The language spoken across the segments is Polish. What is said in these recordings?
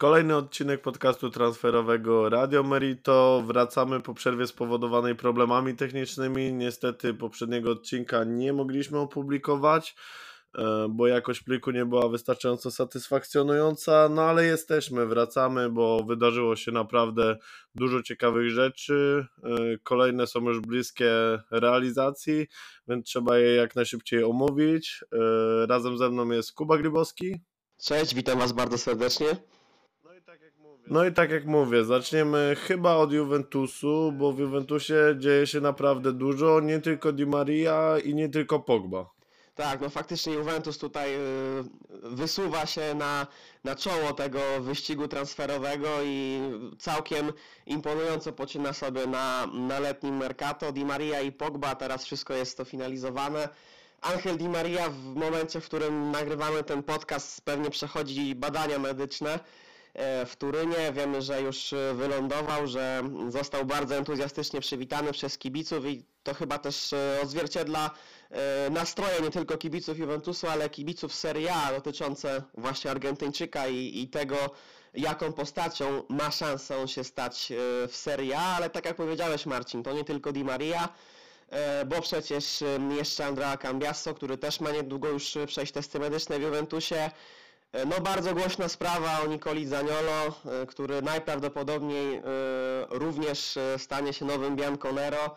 Kolejny odcinek podcastu transferowego Radio Merito. Wracamy po przerwie spowodowanej problemami technicznymi. Niestety poprzedniego odcinka nie mogliśmy opublikować, bo jakość pliku nie była wystarczająco satysfakcjonująca, no ale wracamy, bo wydarzyło się naprawdę dużo ciekawych rzeczy. Kolejne są już bliskie realizacji, więc trzeba je jak najszybciej omówić. Razem ze mną jest Kuba Grybowski. Cześć, witam Was bardzo serdecznie. No i tak jak mówię, zaczniemy chyba od Juventusu, bo w Juventusie dzieje się naprawdę dużo, nie tylko Di Maria i nie tylko Pogba. Tak, no faktycznie Juventus tutaj wysuwa się na czoło tego wyścigu transferowego i całkiem imponująco pocina sobie na letnim Mercato. Di Maria i Pogba, teraz wszystko jest to finalizowane. Angel Di Maria w momencie, w którym nagrywamy ten podcast, pewnie przechodzi badania medyczne w Turynie. Wiemy, że już wylądował, że został bardzo entuzjastycznie przywitany przez kibiców i to chyba też odzwierciedla nastroje nie tylko kibiców Juventusu, ale kibiców Serie A dotyczące właśnie Argentyńczyka i tego, jaką postacią ma szansę on się stać w Serie A, ale tak jak powiedziałeś, Marcin, to nie tylko Di Maria, bo przecież jeszcze Andrea Cambiasso, który też ma niedługo już przejść testy medyczne w Juventusie. No bardzo głośna sprawa o Nicoli Zaniolo, który najprawdopodobniej również stanie się nowym Bianconero.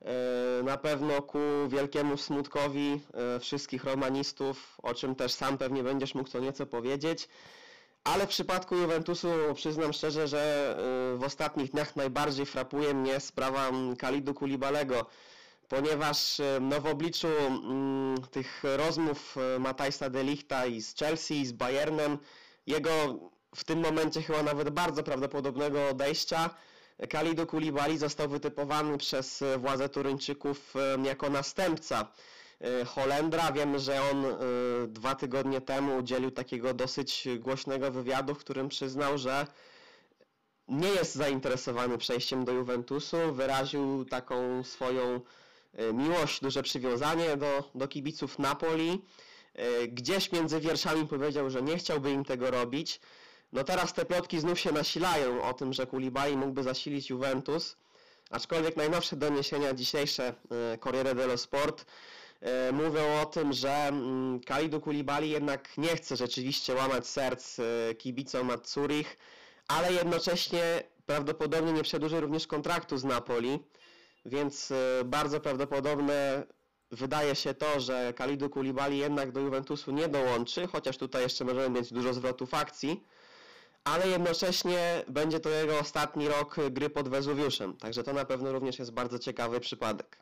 Na pewno ku wielkiemu smutkowi wszystkich romanistów, o czym też sam pewnie będziesz mógł co nieco powiedzieć. Ale w przypadku Juventusu przyznam szczerze, że w ostatnich dniach najbardziej frapuje mnie sprawa Kalidu Koulibalego, ponieważ w obliczu tych rozmów Matthijsa de Lichta i z Chelsea, i z Bayernem, jego w tym momencie chyba nawet bardzo prawdopodobnego odejścia, Kalidu Koulibaly został wytypowany przez władze Turyńczyków jako następca Holendra. Wiemy, że on 2 tygodnie temu udzielił takiego dosyć głośnego wywiadu, w którym przyznał, że nie jest zainteresowany przejściem do Juventusu. Wyraził taką swoją miłość, duże przywiązanie do kibiców Napoli. Gdzieś między wierszami powiedział, że nie chciałby im tego robić. No teraz te plotki znów się nasilają o tym, że Koulibaly mógłby zasilić Juventus, aczkolwiek najnowsze doniesienia dzisiejsze Corriere dello Sport mówią o tym, że Kalidou Koulibaly jednak nie chce rzeczywiście łamać serc kibicom Azzurich, ale jednocześnie prawdopodobnie nie przedłuży również kontraktu z Napoli, więc bardzo prawdopodobne wydaje się to, że Kalidou Koulibaly jednak do Juventusu nie dołączy, chociaż tutaj jeszcze możemy mieć dużo zwrotów akcji, ale jednocześnie będzie to jego ostatni rok gry pod Wezuwiuszem, także to na pewno również jest bardzo ciekawy przypadek.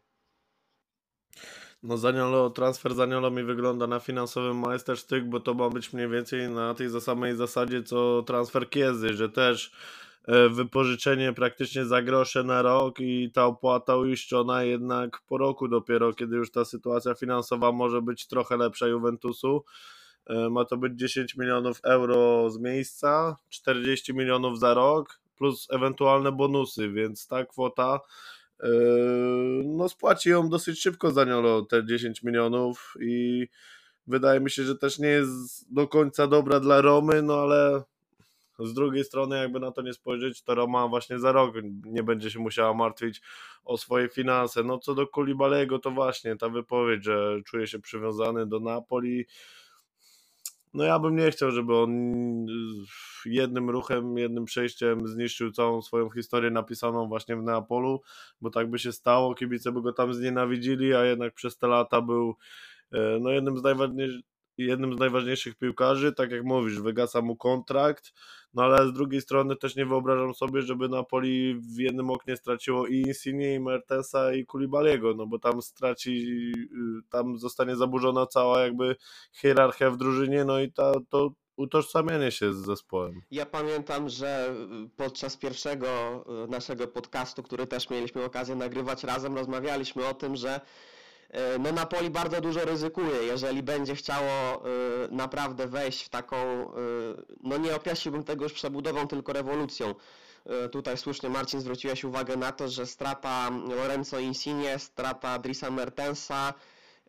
No transfer Zaniolo mi wygląda na finansowym majstersztyk, bo to ma być mniej więcej na tej samej zasadzie co transfer Chiesy, że też wypożyczenie praktycznie za grosze na rok i ta opłata uiszczona jednak po roku dopiero, kiedy już ta sytuacja finansowa może być trochę lepsza Juventusu. Ma to być 10 milionów euro z miejsca, 40 milionów za rok plus ewentualne bonusy, więc ta kwota no spłaci ją dosyć szybko Zaniolo, te 10 milionów i wydaje mi się, że też nie jest do końca dobra dla Romy, no ale z drugiej strony jakby na to nie spojrzeć, to Roma właśnie za rok nie będzie się musiała martwić o swoje finanse. No co do Koulibalego, to właśnie ta wypowiedź, że czuje się przywiązany do Napoli, no ja bym nie chciał, żeby on jednym ruchem, jednym przejściem zniszczył całą swoją historię napisaną właśnie w Neapolu, bo tak by się stało, kibice by go tam znienawidzili, a jednak przez te lata był no jednym z najważniejszych piłkarzy, tak jak mówisz, wygasa mu kontrakt, no ale z drugiej strony też nie wyobrażam sobie, żeby Napoli w jednym oknie straciło i Insigne, i Mertensa, i Koulibalyego, no bo tam zostanie zaburzona cała jakby hierarchia w drużynie, no i to utożsamianie się z zespołem. Ja pamiętam, że podczas pierwszego naszego podcastu, który też mieliśmy okazję nagrywać razem, rozmawialiśmy o tym, że no Napoli bardzo dużo ryzykuje, jeżeli będzie chciało naprawdę wejść w taką, no nie określiłbym tego już przebudową, tylko rewolucją. Tutaj słusznie Marcin zwróciłeś uwagę na to, że strata Lorenzo Insigne, strata Drissa Mertensa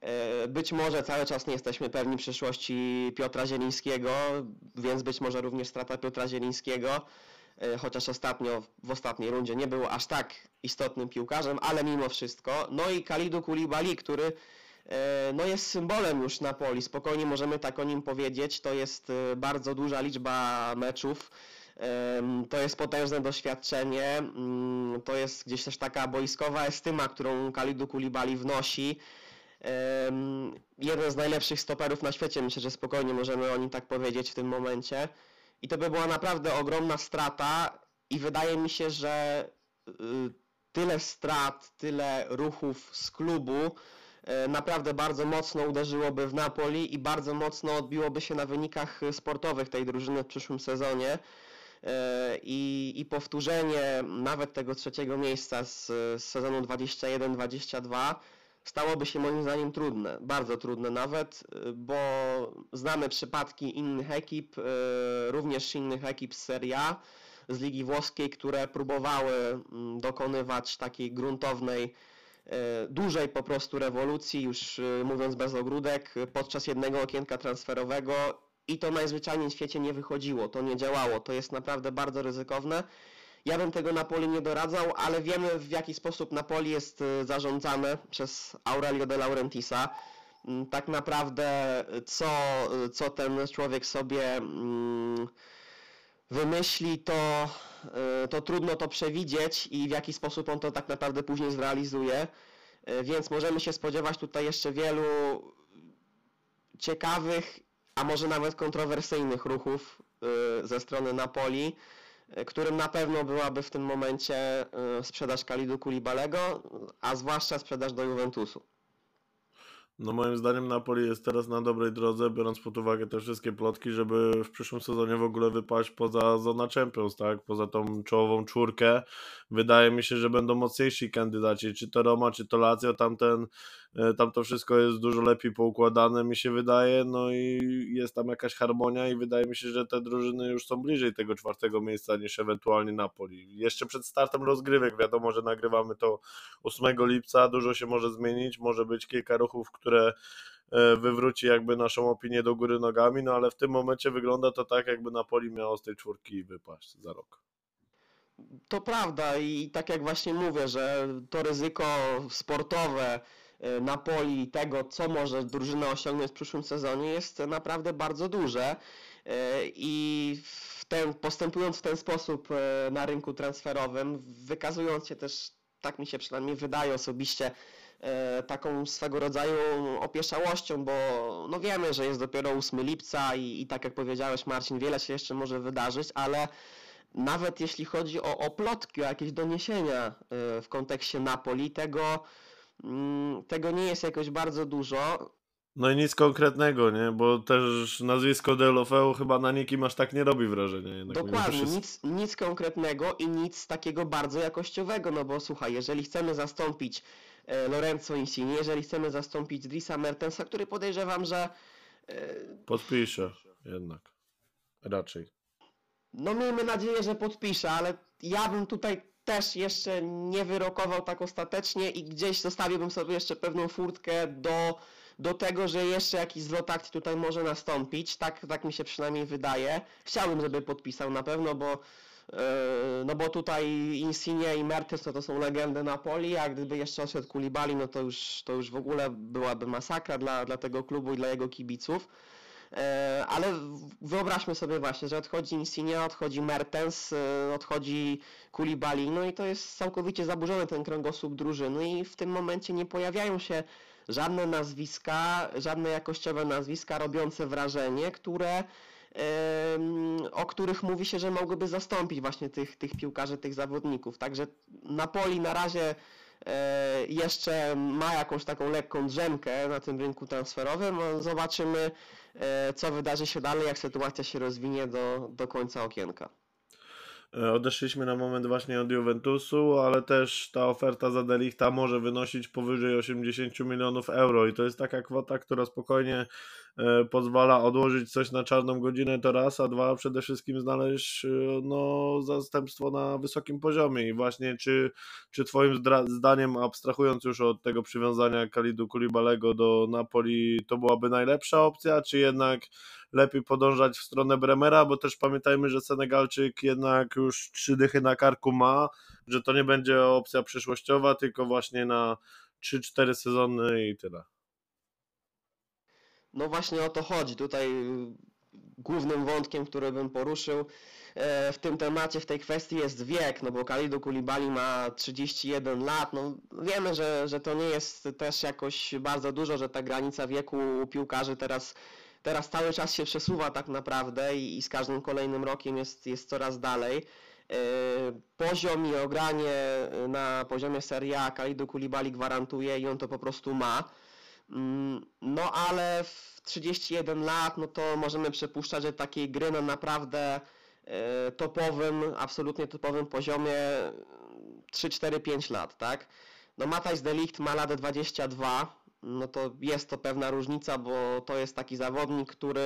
Być może cały czas nie jesteśmy pewni przyszłości Piotra Zielińskiego, więc być może również strata Piotra Zielińskiego, chociaż w ostatniej rundzie nie był aż tak istotnym piłkarzem, ale mimo wszystko. No i Kalidou Koulibaly, który no jest symbolem już Napoli, spokojnie możemy tak o nim powiedzieć. To jest bardzo duża liczba meczów, to jest potężne doświadczenie, to jest gdzieś też taka boiskowa estyma, którą Kalidou Koulibaly wnosi. Jeden z najlepszych stoperów na świecie, myślę, że spokojnie możemy o nim tak powiedzieć w tym momencie. I to by była naprawdę ogromna strata i wydaje mi się, że tyle strat, tyle ruchów z klubu naprawdę bardzo mocno uderzyłoby w Napoli i bardzo mocno odbiłoby się na wynikach sportowych tej drużyny w przyszłym sezonie. I powtórzenie nawet tego trzeciego miejsca z sezonu 21-22 stałoby się moim zdaniem trudne, bardzo trudne nawet, bo znamy przypadki innych ekip, również innych ekip z Serie A, z Ligi Włoskiej, które próbowały dokonywać takiej gruntownej, dużej po prostu rewolucji, już mówiąc bez ogródek, podczas jednego okienka transferowego i to najzwyczajniej w świecie nie wychodziło, to nie działało, to jest naprawdę bardzo ryzykowne. Ja bym tego Napoli nie doradzał, ale wiemy w jaki sposób Napoli jest zarządzane przez Aurelio De Laurentisa. Tak naprawdę co ten człowiek sobie wymyśli, to trudno to przewidzieć i w jaki sposób on to tak naprawdę później zrealizuje. Więc możemy się spodziewać tutaj jeszcze wielu ciekawych, a może nawet kontrowersyjnych ruchów ze strony Napoli, którym na pewno byłaby w tym momencie sprzedaż Kalidou Koulibalego, a zwłaszcza sprzedaż do Juventusu. No moim zdaniem Napoli jest teraz na dobrej drodze, biorąc pod uwagę te wszystkie plotki, żeby w przyszłym sezonie w ogóle wypaść poza zona Champions, tak? Poza tą czołową czwórkę. Wydaje mi się, że będą mocniejsi kandydaci, czy to Roma, czy to Lazio, tam to wszystko jest dużo lepiej poukładane, mi się wydaje, no i jest tam jakaś harmonia i wydaje mi się, że te drużyny już są bliżej tego czwartego miejsca niż ewentualnie Napoli. Jeszcze przed startem rozgrywek, wiadomo, że nagrywamy to 8 lipca, dużo się może zmienić, może być kilka ruchów, które wywróci jakby naszą opinię do góry nogami, no ale w tym momencie wygląda to tak, jakby Napoli miało z tej czwórki wypaść za rok. To prawda i tak jak właśnie mówię, że to ryzyko sportowe Napoli, tego co może drużyna osiągnąć w przyszłym sezonie jest naprawdę bardzo duże i postępując w ten sposób na rynku transferowym, wykazując się też, tak mi się przynajmniej wydaje osobiście, taką swego rodzaju opieszałością, bo no wiemy, że jest dopiero 8 lipca i tak jak powiedziałeś Marcin, wiele się jeszcze może wydarzyć, ale nawet jeśli chodzi o plotki, o jakieś doniesienia w kontekście Napoli, tego nie jest jakoś bardzo dużo. No i nic konkretnego, nie? Bo też nazwisko Deulofeu chyba na nikim aż tak nie robi wrażenia. Jednak dokładnie, nic konkretnego i nic takiego bardzo jakościowego, no bo słuchaj, jeżeli chcemy zastąpić Lorenzo Insigne, jeżeli chcemy zastąpić Drissa Mertensa, który podejrzewam, że podpisze jednak, raczej. No miejmy nadzieję, że podpisze, ale ja bym tutaj też jeszcze nie wyrokował tak ostatecznie i gdzieś zostawiłbym sobie jeszcze pewną furtkę do tego, że jeszcze jakiś zwrot akcji tutaj może nastąpić. Tak mi się przynajmniej wydaje. Chciałbym, żeby podpisał na pewno, bo tutaj Insigne i Mertens to są legendy Napoli, a gdyby jeszcze odszedł Koulibaly, no to już w ogóle byłaby masakra dla tego klubu i dla jego kibiców. Ale wyobraźmy sobie właśnie, że odchodzi Insigne, odchodzi Mertens, odchodzi Koulibaly, no i to jest całkowicie zaburzony ten kręgosłup drużyny i w tym momencie nie pojawiają się żadne nazwiska, żadne jakościowe nazwiska robiące wrażenie, o których mówi się, że mogłyby zastąpić właśnie tych piłkarzy, tych zawodników. Także Napoli na razie jeszcze ma jakąś taką lekką drzemkę na tym rynku transferowym. Zobaczymy, co wydarzy się dalej, jak sytuacja się rozwinie do końca okienka. Odeszliśmy na moment właśnie od Juventusu, ale też ta oferta za De Lichta może wynosić powyżej 80 milionów euro i to jest taka kwota, która spokojnie pozwala odłożyć coś na czarną godzinę, to raz, a dwa przede wszystkim znaleźć no, zastępstwo na wysokim poziomie i właśnie czy twoim zdaniem, abstrahując już od tego przywiązania Kalidu Koulibalego do Napoli, to byłaby najlepsza opcja, czy jednak lepiej podążać w stronę Bremera, bo też pamiętajmy, że Senegalczyk jednak już 3 dychy na karku ma, że to nie będzie opcja przyszłościowa, tylko właśnie na 3-4 sezony i tyle. No właśnie o to chodzi. Tutaj głównym wątkiem, który bym poruszył w tym temacie, w tej kwestii jest wiek, no bo Kalidou Koulibaly ma 31 lat, no wiemy, że to nie jest też jakoś bardzo dużo, że ta granica wieku u piłkarzy teraz cały czas się przesuwa tak naprawdę i z każdym kolejnym rokiem jest coraz dalej. Poziom i ogranie na poziomie Serie A Kalidou Koulibaly gwarantuje i on to po prostu ma. No ale w 31 lat, no to możemy przypuszczać, że takiej gry na naprawdę topowym, absolutnie topowym poziomie 3, 4, 5 lat, tak? No Matthijs de Ligt ma lat 22, no to jest to pewna różnica, bo to jest taki zawodnik, który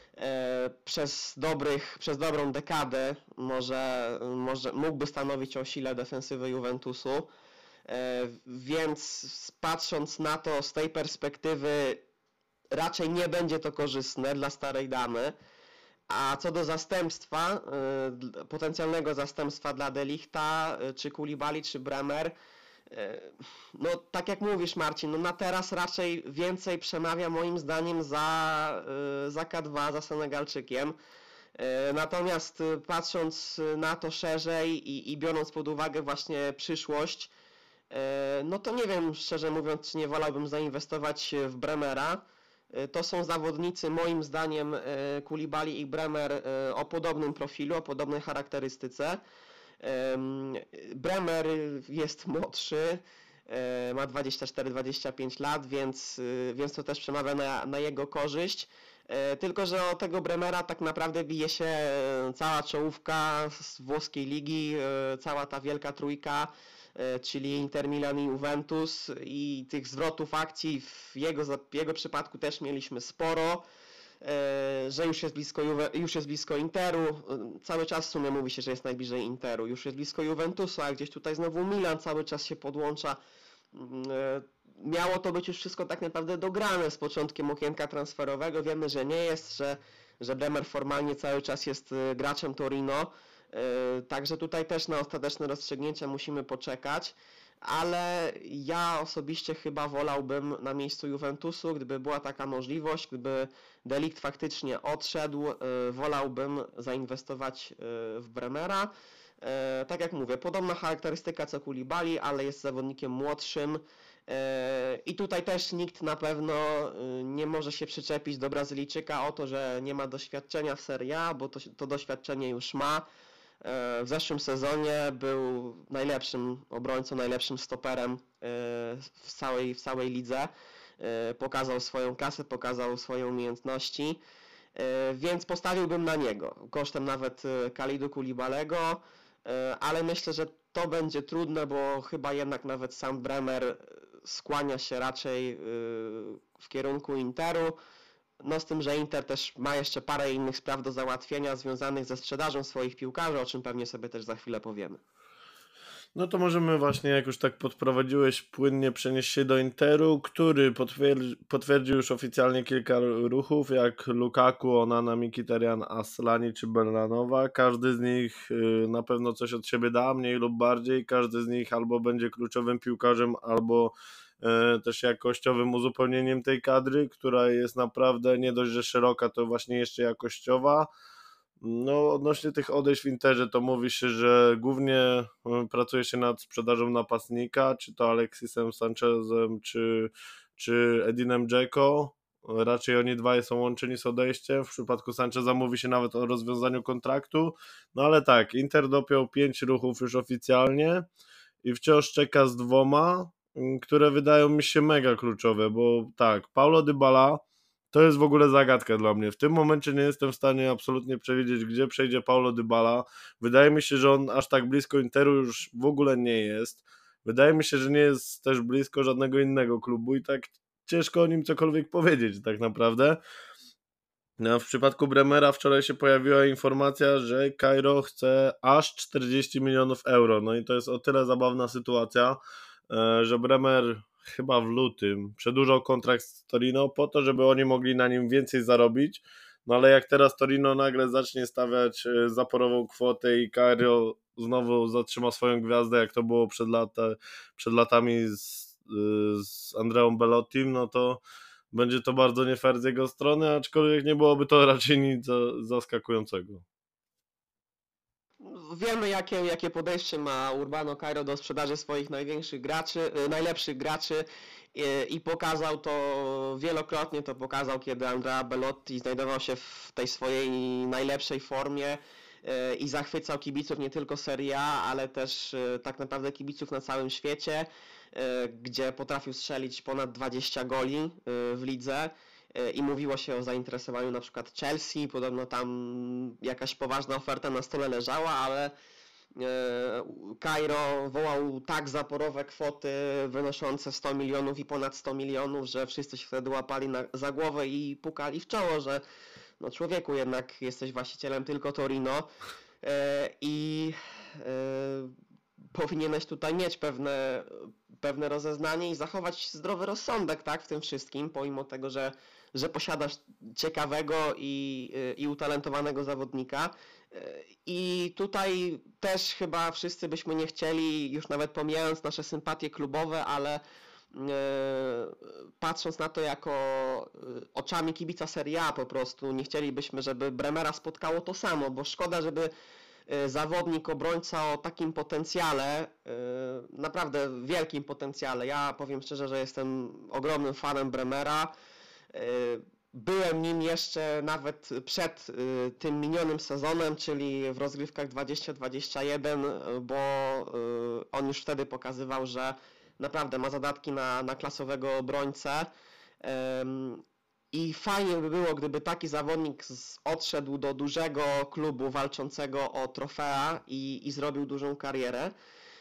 przez dobrą dekadę mógłby stanowić o sile defensywy Juventusu. Więc patrząc na to z tej perspektywy, raczej nie będzie to korzystne dla starej damy. A co do zastępstwa, potencjalnego zastępstwa dla De Lichta, czy Koulibaly, czy Bremer, no tak jak mówisz, Marcin, no na teraz raczej więcej przemawia moim zdaniem za K2, za Senegalczykiem. Natomiast patrząc na to szerzej i biorąc pod uwagę właśnie przyszłość, no to nie wiem, szczerze mówiąc, czy nie wolałbym zainwestować w Bremera. To są zawodnicy, moim zdaniem, Koulibaly i Bremer o podobnym profilu, o podobnej charakterystyce. Bremer jest młodszy, ma 24-25 lat, więc to też przemawia na jego korzyść. Tylko że o tego Bremera tak naprawdę bije się cała czołówka z włoskiej ligi, cała ta wielka trójka, czyli Inter Milan i Juventus, i tych zwrotów akcji w jego przypadku też mieliśmy sporo, że już jest blisko Interu, cały czas w sumie mówi się, że jest najbliżej Interu, już jest blisko Juventusu, a gdzieś tutaj znowu Milan cały czas się podłącza. Miało to być już wszystko tak naprawdę dograne z początkiem okienka transferowego. Wiemy, że nie jest, że Bremer formalnie cały czas jest graczem Torino. Także tutaj też na ostateczne rozstrzygnięcia musimy poczekać. Ale ja osobiście chyba wolałbym na miejscu Juventusu, gdyby była taka możliwość, gdyby De Ligt faktycznie odszedł, wolałbym zainwestować w Bremera. Tak jak mówię, podobna charakterystyka co Koulibaly, ale jest zawodnikiem młodszym. I tutaj też nikt na pewno nie może się przyczepić do Brazylijczyka o to, że nie ma doświadczenia w Serie A, bo to doświadczenie już ma. W zeszłym sezonie był najlepszym obrońcą, najlepszym stoperem w całej lidze. Pokazał swoją klasę, pokazał swoje umiejętności, więc postawiłbym na niego, kosztem nawet Kalidou Koulibalego, ale myślę, że to będzie trudne, bo chyba jednak nawet sam Bremer skłania się raczej w kierunku Interu. No z tym, że Inter też ma jeszcze parę innych spraw do załatwienia związanych ze sprzedażą swoich piłkarzy, o czym pewnie sobie też za chwilę powiemy. No to możemy właśnie, jak już tak podprowadziłeś, płynnie przenieść się do Interu, który potwierdził już oficjalnie kilka ruchów, jak Lukaku, Onana, Mkhitaryan, Aslani czy Bellanova. Każdy z nich na pewno coś od siebie da, mniej lub bardziej. Każdy z nich albo będzie kluczowym piłkarzem, albo też jakościowym uzupełnieniem tej kadry, która jest naprawdę nie dość, że szeroka, to właśnie jeszcze jakościowa. No, odnośnie tych odejść w Interze, to mówi się, że głównie pracuje się nad sprzedażą napastnika, czy to Alexisem Sanchezem, czy Edinem Dzeko. Raczej oni dwaj są łączeni z odejściem. W przypadku Sancheza mówi się nawet o rozwiązaniu kontraktu. No ale tak, Inter dopiął 5 ruchów już oficjalnie i wciąż czeka z 2, które wydają mi się mega kluczowe, bo tak, Paulo Dybala to jest w ogóle zagadka dla mnie. W tym momencie nie jestem w stanie absolutnie przewidzieć, gdzie przejdzie Paulo Dybala. Wydaje mi się, że on aż tak blisko Interu już w ogóle nie jest. Wydaje mi się, że nie jest też blisko żadnego innego klubu i tak ciężko o nim cokolwiek powiedzieć tak naprawdę. No, w przypadku Bremera wczoraj się pojawiła informacja, że Cairo chce aż 40 milionów euro. No i to jest o tyle zabawna sytuacja, że Bremer chyba w lutym przedłużał kontrakt z Torino po to, żeby oni mogli na nim więcej zarobić. No ale jak teraz Torino nagle zacznie stawiać zaporową kwotę i Cairo znowu zatrzyma swoją gwiazdę, jak to było przed latami z Andreą Belottim, no to będzie to bardzo nie fair z jego strony, aczkolwiek nie byłoby to raczej nic zaskakującego. Wiemy, jakie podejście ma Urbano Cairo do sprzedaży swoich najlepszych graczy i pokazał to wielokrotnie, to pokazał, kiedy Andrea Belotti znajdował się w tej swojej najlepszej formie i zachwycał kibiców nie tylko Serie A, ale też tak naprawdę kibiców na całym świecie, gdzie potrafił strzelić ponad 20 goli w lidze. I mówiło się o zainteresowaniu na przykład Chelsea, podobno tam jakaś poważna oferta na stole leżała, ale Cairo wołał tak zaporowe kwoty wynoszące 100 milionów i ponad 100 milionów, że wszyscy się wtedy łapali za głowę i pukali w czoło, że no człowieku, jednak jesteś właścicielem tylko Torino i powinieneś tutaj mieć pewne rozeznanie i zachować zdrowy rozsądek, tak, w tym wszystkim, pomimo tego, że posiadasz ciekawego i utalentowanego zawodnika. I tutaj też chyba wszyscy byśmy nie chcieli, już nawet pomijając nasze sympatie klubowe, ale patrząc na to jako oczami kibica Serie A po prostu, nie chcielibyśmy, żeby Bremera spotkało to samo, bo szkoda, żeby zawodnik, obrońca o takim potencjale, naprawdę wielkim potencjale. Ja powiem szczerze, że jestem ogromnym fanem Bremera. Byłem nim jeszcze nawet przed tym minionym sezonem, czyli w rozgrywkach 2021, bo on już wtedy pokazywał, że naprawdę ma zadatki na klasowego obrońcę. I fajnie by było, gdyby taki zawodnik odszedł do dużego klubu walczącego o trofea i zrobił dużą karierę.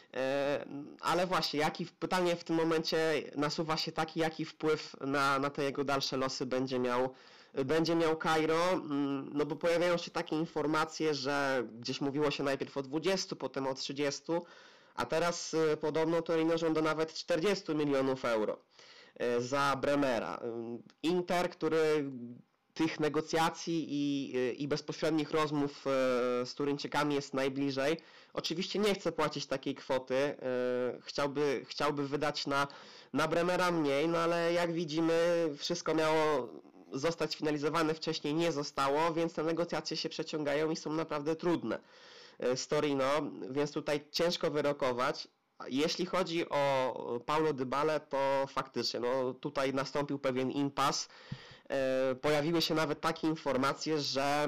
Ale właśnie, pytanie w tym momencie nasuwa się taki, jaki wpływ na te jego dalsze losy będzie miał Cairo, no bo pojawiają się takie informacje, że gdzieś mówiło się najpierw o 20, potem o 30, a teraz podobno Torino żąda nawet 40 milionów euro za Bremera. Inter, który tych negocjacji i bezpośrednich rozmów z Turyńczykami jest najbliżej, oczywiście nie chce płacić takiej kwoty, chciałby wydać na Bremera mniej, no ale jak widzimy wszystko miało zostać finalizowane wcześniej, nie zostało, więc te negocjacje się przeciągają i są naprawdę trudne z Torino, więc tutaj ciężko wyrokować. Jeśli chodzi o Paulo Dybalę, to faktycznie no, tutaj nastąpił pewien impas. Pojawiły się nawet takie informacje, że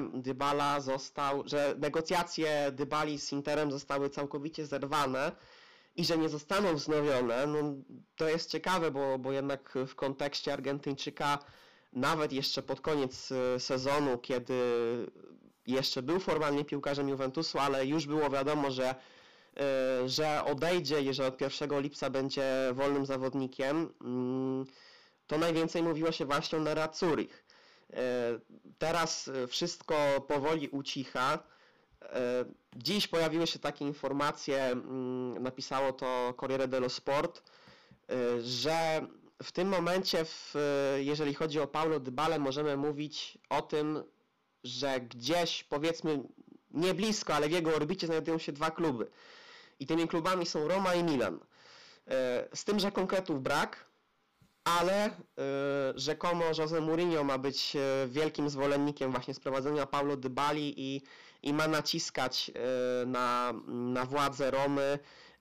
że negocjacje Dybali z Interem zostały całkowicie zerwane i że nie zostaną wznowione. No, to jest ciekawe, bo jednak w kontekście Argentyńczyka nawet jeszcze pod koniec sezonu, kiedy jeszcze był formalnie piłkarzem Juventusu, ale już było wiadomo, że odejdzie i że od 1 lipca będzie wolnym zawodnikiem, to najwięcej mówiło się właśnie o Nerazzurich. Teraz wszystko powoli ucicha. Dziś pojawiły się takie informacje, napisało to Corriere dello Sport, że w tym momencie, jeżeli chodzi o Paulo Dybalę, możemy mówić o tym, że gdzieś, powiedzmy, nie blisko, ale w jego orbicie znajdują się 2 kluby. I tymi klubami są Roma i Milan. Z tym, że konkretów brak, ale rzekomo José Mourinho ma być wielkim zwolennikiem właśnie sprowadzenia Paulo Dybali i ma naciskać na władze Romy,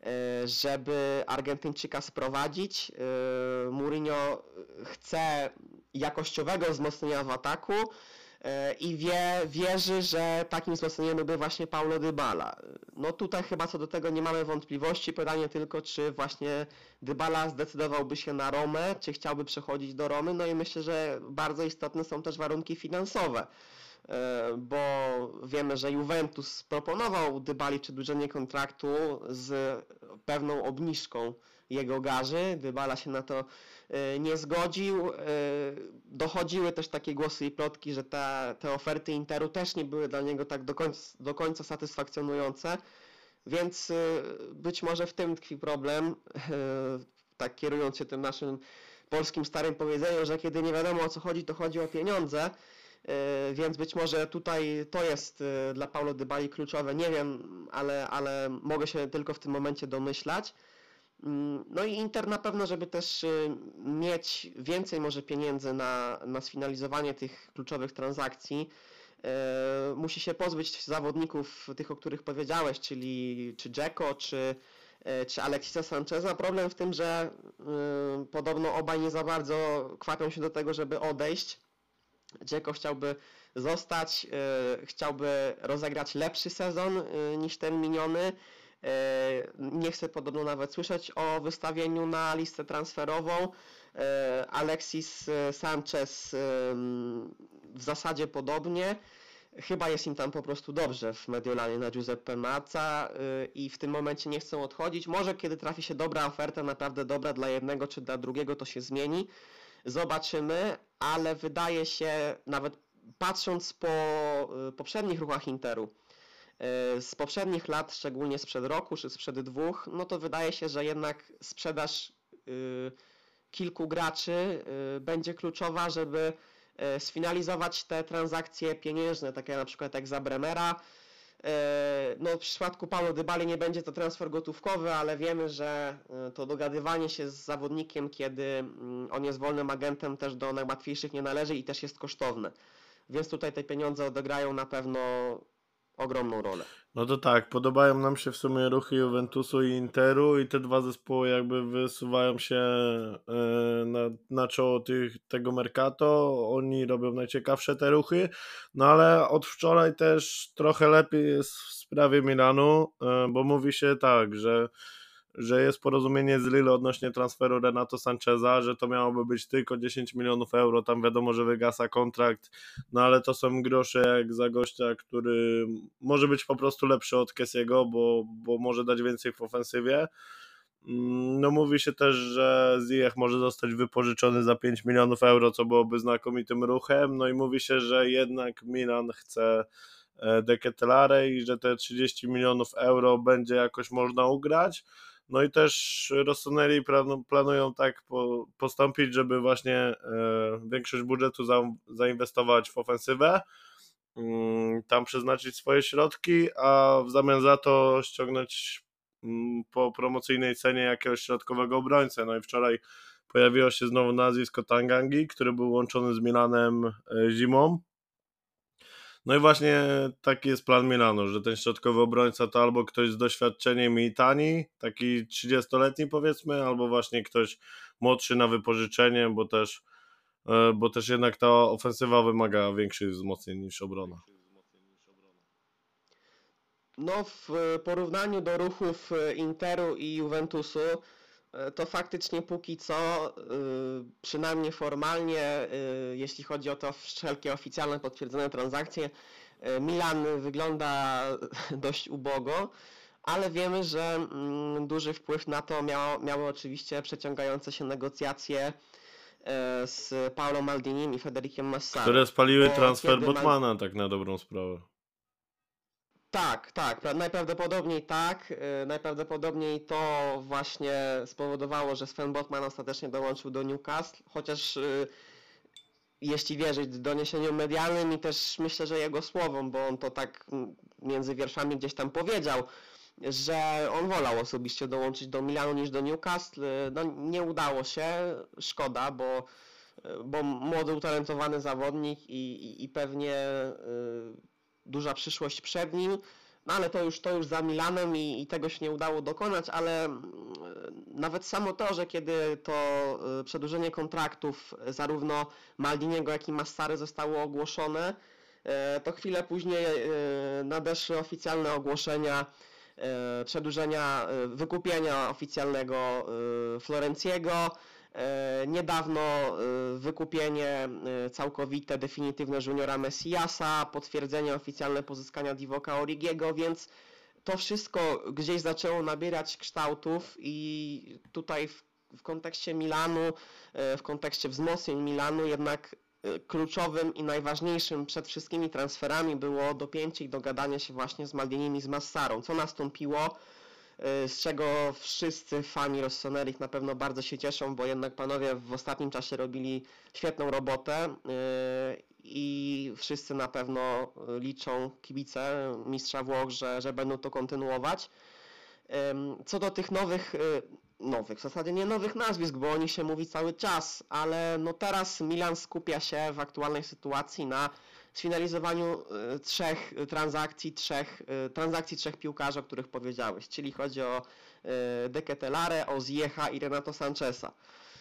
żeby Argentyńczyka sprowadzić. Mourinho chce jakościowego wzmocnienia w ataku, i wierzy, że takim wzmocnieniem byłby właśnie Paulo Dybala. No tutaj chyba co do tego nie mamy wątpliwości. Pytanie tylko, czy właśnie Dybala zdecydowałby się na Romę, czy chciałby przechodzić do Romy. No i myślę, że bardzo istotne są też warunki finansowe, bo wiemy, że Juventus proponował Dybali przedłużenie kontraktu z pewną obniżką jego garzy. Dybala się na to nie zgodził. Dochodziły też takie głosy i plotki, że te oferty Interu też nie były dla niego tak do końca satysfakcjonujące, więc być może w tym tkwi problem, tak kierując się tym naszym polskim starym powiedzeniem, że kiedy nie wiadomo o co chodzi, to chodzi o pieniądze, więc być może tutaj to jest dla Paulo Dybali kluczowe, nie wiem, ale mogę się tylko w tym momencie domyślać. No i Inter na pewno, żeby też mieć więcej może pieniędzy na sfinalizowanie tych kluczowych transakcji, musi się pozbyć zawodników tych, o których powiedziałeś, czyli czy Dzeko, czy Alexisa Sancheza. Problem w tym, że podobno obaj nie za bardzo kwapią się do tego, żeby odejść. Dzeko chciałby zostać, chciałby rozegrać lepszy sezon niż ten miniony. Nie chcę podobno nawet słyszeć o wystawieniu na listę transferową. Alexis Sanchez w zasadzie podobnie. Chyba jest im tam po prostu dobrze w Mediolanie na Giuseppe Meazza i w tym momencie nie chcą odchodzić. Może kiedy trafi się dobra oferta, naprawdę dobra dla jednego czy dla drugiego, to się zmieni. Zobaczymy, ale wydaje się, nawet patrząc po poprzednich ruchach Interu, z poprzednich lat, szczególnie sprzed roku czy sprzed 2, no to wydaje się, że jednak sprzedaż kilku graczy będzie kluczowa, żeby sfinalizować te transakcje pieniężne, takie na przykład jak za Bremera. No w przypadku Paulo Dybali nie będzie to transfer gotówkowy, ale wiemy, że to dogadywanie się z zawodnikiem, kiedy on jest wolnym agentem, też do najłatwiejszych nie należy i też jest kosztowne. Więc tutaj te pieniądze odegrają na pewno ogromną rolę. No to tak, podobają nam się w sumie ruchy Juventusu i Interu i te dwa zespoły jakby wysuwają się na czoło tego Mercato, oni robią najciekawsze te ruchy, no ale od wczoraj też trochę lepiej jest w sprawie Milanu, bo mówi się tak, że jest porozumienie z Lille odnośnie transferu Renato Sancheza, że to miałoby być tylko 10 milionów euro, tam wiadomo, że wygasa kontrakt, no ale to są grosze jak za gościa, który może być po prostu lepszy od Kessiego, bo może dać więcej w ofensywie. No mówi się też, że Ziyech może zostać wypożyczony za 5 milionów euro, co byłoby znakomitym ruchem, no i mówi się, że jednak Milan chce De Ketelaere i że te 30 milionów euro będzie jakoś można ugrać. No i też Rossoneri planują tak postąpić, żeby właśnie większość budżetu zainwestować w ofensywę, tam przeznaczyć swoje środki, a w zamian za to ściągnąć po promocyjnej cenie jakiegoś środkowego obrońcę. No i wczoraj pojawiło się znowu nazwisko Tangangi, który był łączony z Milanem zimą. No i właśnie taki jest plan Milanu, że ten środkowy obrońca to albo ktoś z doświadczeniem i tani, taki 30-letni powiedzmy, albo właśnie ktoś młodszy na wypożyczenie, bo też jednak ta ofensywa wymaga większych wzmocnień niż obrona. No w porównaniu do ruchów Interu i Juventusu, to faktycznie póki co, przynajmniej formalnie, jeśli chodzi o te wszelkie oficjalne potwierdzone transakcje, Milan wygląda dość ubogo, ale wiemy, że duży wpływ na to miały oczywiście przeciągające się negocjacje z Paolo Maldinim i Federiciem Massaro. Które spaliły transfer Botmana, tak na dobrą sprawę. Tak, najprawdopodobniej tak. Najprawdopodobniej to właśnie spowodowało, że Sven Botman ostatecznie dołączył do Newcastle, chociaż jeśli wierzyć doniesieniom medialnym i też myślę, że jego słowom, bo on to tak między wierszami gdzieś tam powiedział, że on wolał osobiście dołączyć do Milanu niż do Newcastle. No nie udało się, szkoda, bo młody, utalentowany zawodnik i pewnie duża przyszłość przed nim, no ale to już za Milanem i tego się nie udało dokonać, ale nawet samo to, że kiedy to przedłużenie kontraktów zarówno Maldiniego, jak i Massary zostało ogłoszone, to chwilę później nadeszły oficjalne ogłoszenia przedłużenia, wykupienia oficjalnego Florenciego, niedawno wykupienie całkowite, definitywne juniora Messiasa, potwierdzenie oficjalne pozyskania Divoka Origiego, więc to wszystko gdzieś zaczęło nabierać kształtów i tutaj w kontekście Milanu, w kontekście wzmocnień Milanu jednak kluczowym i najważniejszym przed wszystkimi transferami było dopięcie i dogadanie się właśnie z Maldinim i z Massarą. Co nastąpiło, z czego wszyscy fani Rossoneri na pewno bardzo się cieszą, bo jednak panowie w ostatnim czasie robili świetną robotę i wszyscy na pewno liczą, kibice mistrza Włoch, że będą to kontynuować. Co do tych nowych, w zasadzie nie nowych nazwisk, bo o nich się mówi cały czas, ale no teraz Milan skupia się w aktualnej sytuacji na sfinalizowaniu trzech piłkarzy, o których powiedziałeś, czyli chodzi o De Ketelaere, o Ziecha i Renato Sancheza.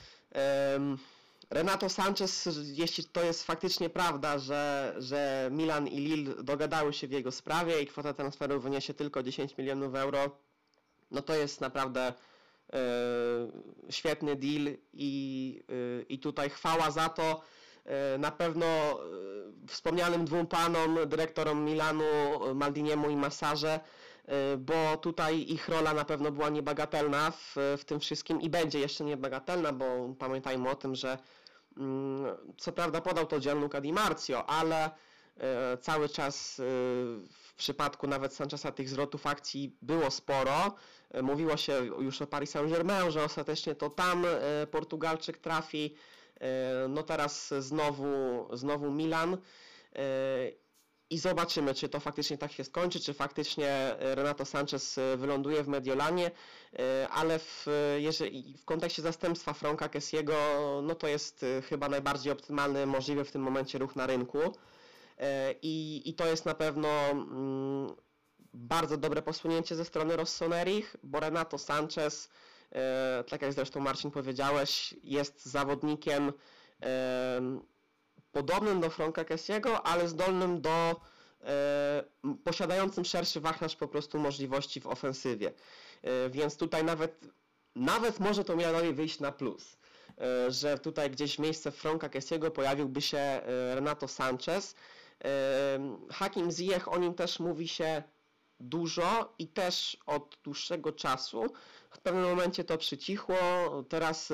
Renato Sanchez, jeśli to jest faktycznie prawda, że Milan i Lille dogadały się w jego sprawie i kwota transferu wyniesie tylko 10 milionów euro, no to jest naprawdę świetny deal i tutaj chwała za to. Na pewno wspomnianym dwóm panom, dyrektorom Milanu, Maldiniemu i Massarze, bo tutaj ich rola na pewno była niebagatelna w tym wszystkim i będzie jeszcze niebagatelna, bo pamiętajmy o tym, że co prawda podał to Gianluca Di Marzio, ale cały czas w przypadku nawet Sancheza tych zwrotów akcji było sporo. Mówiło się już o Paris Saint-Germain, że ostatecznie to tam Portugalczyk trafi. No teraz znowu Milan i zobaczymy, czy to faktycznie tak się skończy, czy faktycznie Renato Sanchez wyląduje w Mediolanie, ale w kontekście zastępstwa Franka Kessiego, no to jest chyba najbardziej optymalny możliwy w tym momencie ruch na rynku i to jest na pewno bardzo dobre posunięcie ze strony Rossonerich, bo Renato Sanchez, tak jak zresztą Marcin powiedziałeś, jest zawodnikiem podobnym do Franka Kessiego, ale zdolnym posiadającym szerszy wachlarz po prostu możliwości w ofensywie. Więc tutaj nawet może to Milanowi wyjść na plus, że tutaj gdzieś w miejsce Franka Kessiego pojawiłby się Renato Sanchez. Hakim Ziyech, o nim też mówi się dużo i też od dłuższego czasu. W pewnym momencie to przycichło, teraz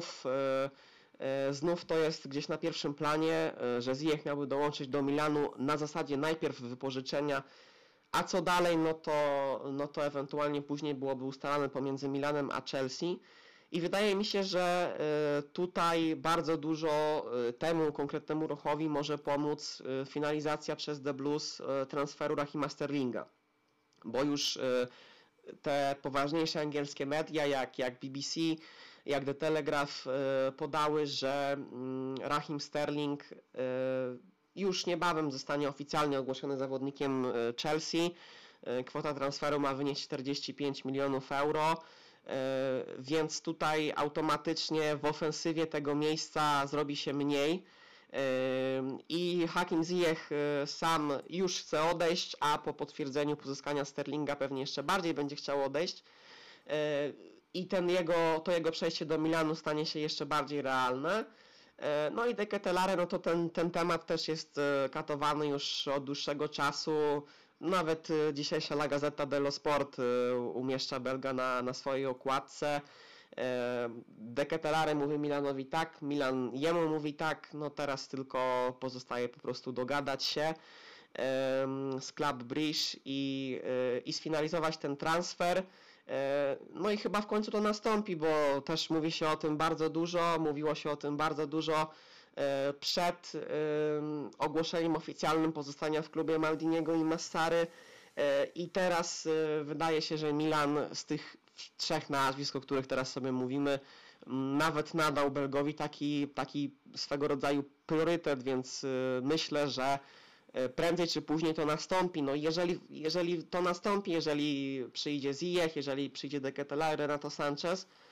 znów to jest gdzieś na pierwszym planie, że Ziyech miałby dołączyć do Milanu na zasadzie najpierw wypożyczenia, a co dalej, no to ewentualnie później byłoby ustalane pomiędzy Milanem a Chelsea. I wydaje mi się, że tutaj bardzo dużo temu konkretnemu ruchowi może pomóc finalizacja przez The Blues transferu Rahima Sterlinga. Bo już te poważniejsze angielskie media, jak BBC, jak The Telegraph podały, że Raheem Sterling już niebawem zostanie oficjalnie ogłoszony zawodnikiem Chelsea. Kwota transferu ma wynieść 45 milionów euro, więc tutaj automatycznie w ofensywie tego miejsca zrobi się mniej. I Hakim Ziyech sam już chce odejść, a po potwierdzeniu pozyskania Sterlinga pewnie jeszcze bardziej będzie chciał odejść i to jego przejście do Milanu stanie się jeszcze bardziej realne. No i De Ketelaere, no to ten temat też jest katowany już od dłuższego czasu. Nawet dzisiejsza La Gazzetta dello Sport umieszcza Belga na swojej okładce. De Ketelaere mówi Milanowi tak, Milan jemu mówi tak, no teraz tylko pozostaje po prostu dogadać się z Club Brugge i sfinalizować ten transfer. No i chyba w końcu to nastąpi, bo też mówiło się o tym bardzo dużo przed ogłoszeniem oficjalnym pozostania w klubie Maldiniego i Massary i teraz wydaje się, że Milan z tych trzech nazwisk, o których teraz sobie mówimy, nawet nadał Belgowi taki swego rodzaju priorytet, więc myślę, że prędzej czy później to nastąpi. No jeżeli to nastąpi, jeżeli przyjdzie Ziyech, jeżeli przyjdzie De Ketelaere, Renato Sanchez,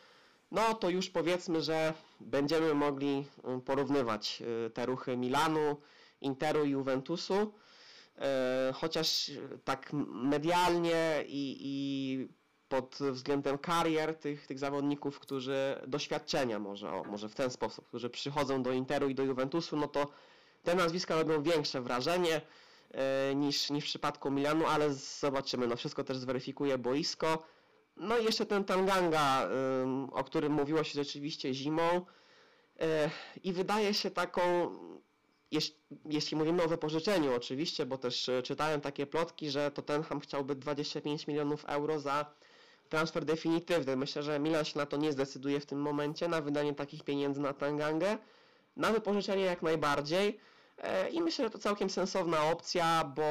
no to już powiedzmy, że będziemy mogli porównywać te ruchy Milanu, Interu i Juventusu. Chociaż tak medialnie i pod względem karier tych zawodników, którzy doświadczenia może w ten sposób, którzy przychodzą do Interu i do Juventusu, no to te nazwiska robią większe wrażenie niż w przypadku Milanu, ale zobaczymy, no wszystko też zweryfikuje boisko. No i jeszcze ten Tanganga, o którym mówiło się rzeczywiście zimą i wydaje się taką, jeśli mówimy o wypożyczeniu oczywiście, bo też czytałem takie plotki, że Tottenham chciałby 25 milionów euro za transfer definitywny. Myślę, że Milan się na to nie zdecyduje w tym momencie, na wydanie takich pieniędzy na Tangangę. Na wypożyczenie jak najbardziej i myślę, że to całkiem sensowna opcja, bo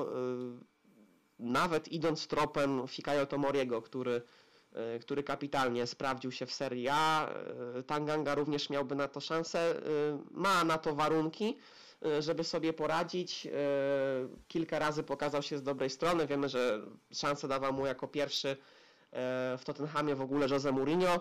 nawet idąc tropem Fikayo Tomoriego, który kapitalnie sprawdził się w Serie A, Tanganga również miałby na to szansę, ma na to warunki, żeby sobie poradzić. Kilka razy pokazał się z dobrej strony, wiemy, że szansę dawał mu jako pierwszy w Tottenhamie w ogóle Jose Mourinho.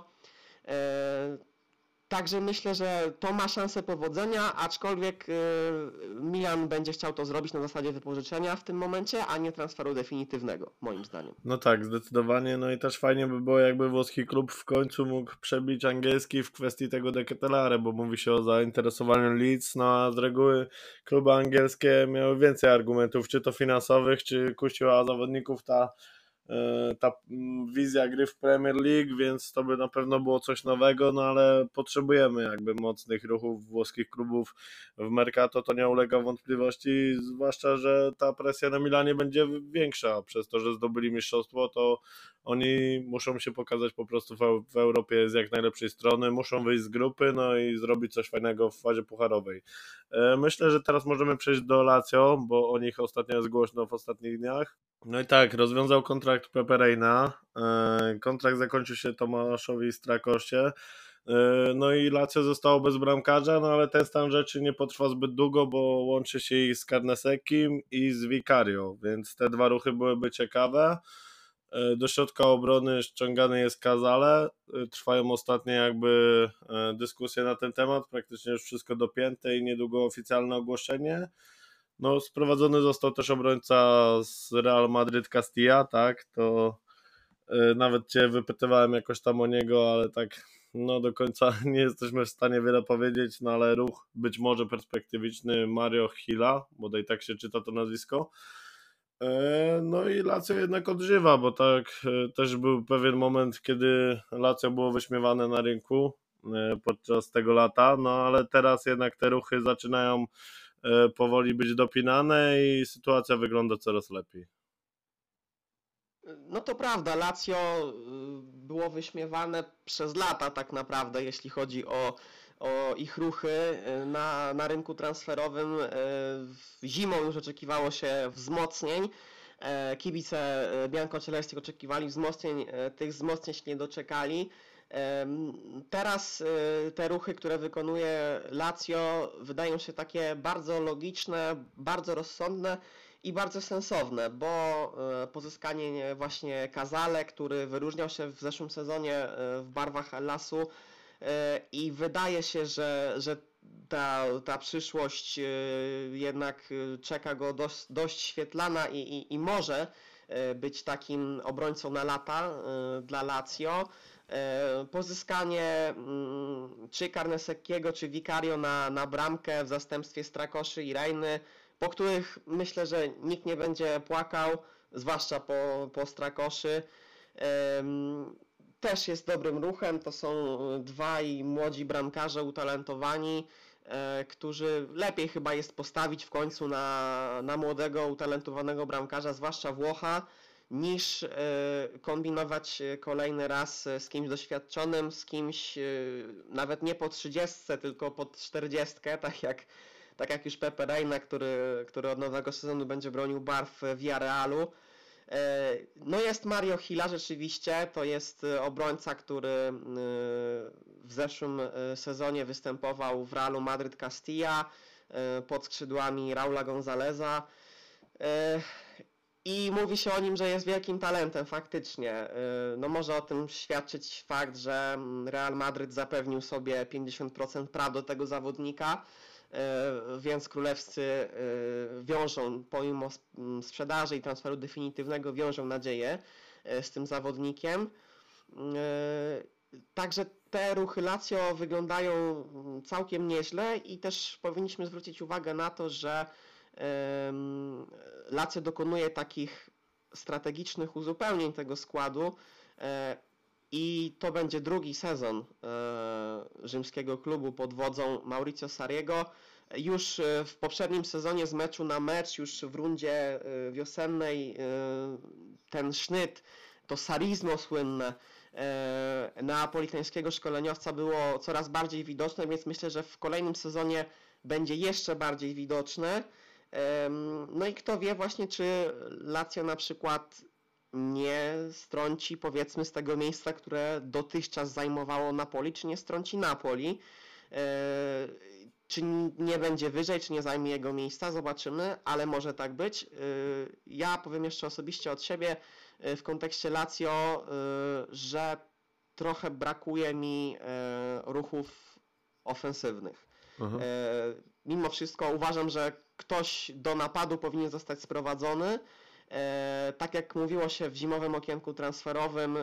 Także myślę, że to ma szansę powodzenia, aczkolwiek Milan będzie chciał to zrobić na zasadzie wypożyczenia w tym momencie, a nie transferu definitywnego, moim zdaniem. No tak, zdecydowanie. No i też fajnie by było, jakby włoski klub w końcu mógł przebić angielski w kwestii tego De Ketelaere, bo mówi się o zainteresowaniu Leeds, no a z reguły kluby angielskie miały więcej argumentów, czy to finansowych, czy kusiła zawodników ta wizja gry w Premier League, więc to by na pewno było coś nowego, no ale potrzebujemy jakby mocnych ruchów włoskich klubów w Mercato, to nie ulega wątpliwości, zwłaszcza, że ta presja na Milanie będzie większa, przez to, że zdobyli mistrzostwo, to oni muszą się pokazać po prostu w Europie z jak najlepszej strony, muszą wyjść z grupy, no i zrobić coś fajnego w fazie pucharowej. Myślę, że teraz możemy przejść do Lazio, bo o nich ostatnio jest głośno w ostatnich dniach. No i tak, rozwiązał kontrakt Pepe Reina, kontrakt zakończył się Tomaszowi Strakosie, no i Lazio zostało bez bramkarza, no ale ten stan rzeczy nie potrwa zbyt długo, bo łączy się ich z Carnesekim i z Vicario, więc te dwa ruchy byłyby ciekawe. Do środka obrony ściągany jest Casale, trwają ostatnie jakby dyskusje na ten temat, praktycznie już wszystko dopięte i niedługo oficjalne ogłoszenie. No, sprowadzony został też obrońca z Real Madrid Castilla, tak, to nawet Cię wypytywałem jakoś tam o niego, ale tak no do końca nie jesteśmy w stanie wiele powiedzieć, no ale ruch być może perspektywiczny Mario Hila, bodaj tak się czyta to nazwisko. No i Lazio jednak odżywa, bo tak też był pewien moment, kiedy Lazio było wyśmiewane na rynku podczas tego lata, no ale teraz jednak te ruchy zaczynają powoli być dopinane i sytuacja wygląda coraz lepiej. No to prawda, Lazio było wyśmiewane przez lata tak naprawdę, jeśli chodzi o ich ruchy na rynku transferowym. Zimą już oczekiwało się wzmocnień. Kibice Biancocelesti oczekiwali wzmocnień, tych wzmocnień się nie doczekali. Teraz te ruchy, które wykonuje Lazio, wydają się takie bardzo logiczne, bardzo rozsądne i bardzo sensowne, bo pozyskanie właśnie Casale, który wyróżniał się w zeszłym sezonie w barwach Lasu i wydaje się, że ta przyszłość jednak czeka go dość świetlana i może być takim obrońcą na lata dla Lazio. Pozyskanie czy Carnesekiego, czy Vicario na bramkę w zastępstwie Strakoszy i Reiny, po których myślę, że nikt nie będzie płakał, zwłaszcza po Strakoszy. Też jest dobrym ruchem, to są dwaj młodzi bramkarze utalentowani, którzy lepiej chyba jest postawić w końcu na młodego, utalentowanego bramkarza, zwłaszcza Włocha, niż kombinować kolejny raz z kimś doświadczonym, z kimś nawet nie po 30, tylko pod 40, tak jak już Pepe Reina, który od nowego sezonu będzie bronił barw Villarrealu. No jest Mario Hila rzeczywiście, to jest obrońca, który w zeszłym sezonie występował w Realu Madrid Castilla pod skrzydłami Raula Gonzaleza. I mówi się o nim, że jest wielkim talentem faktycznie. No może o tym świadczyć fakt, że Real Madryt zapewnił sobie 50% praw do tego zawodnika, więc królewscy wiążą, pomimo sprzedaży i transferu definitywnego, wiążą nadzieję z tym zawodnikiem. Także te ruchy Lazio wyglądają całkiem nieźle i też powinniśmy zwrócić uwagę na to, że Lazio dokonuje takich strategicznych uzupełnień tego składu i to będzie drugi sezon rzymskiego klubu pod wodzą Mauricio Sarriego. Już w poprzednim sezonie z meczu na mecz, już w rundzie wiosennej ten sznyt, to sarizmo słynne neapolitańskiego szkoleniowca było coraz bardziej widoczne, więc myślę, że w kolejnym sezonie będzie jeszcze bardziej widoczne. No i kto wie właśnie, czy Lazio na przykład nie strąci, powiedzmy, z tego miejsca, które dotychczas zajmowało Napoli, czy nie strąci Napoli, czy nie będzie wyżej, czy nie zajmie jego miejsca, zobaczymy, ale może tak być. Ja powiem jeszcze osobiście od siebie w kontekście Lazio, że trochę brakuje mi ruchów ofensywnych. Mimo wszystko uważam, że ktoś do napadu powinien zostać sprowadzony. Tak jak mówiło się w zimowym okienku transferowym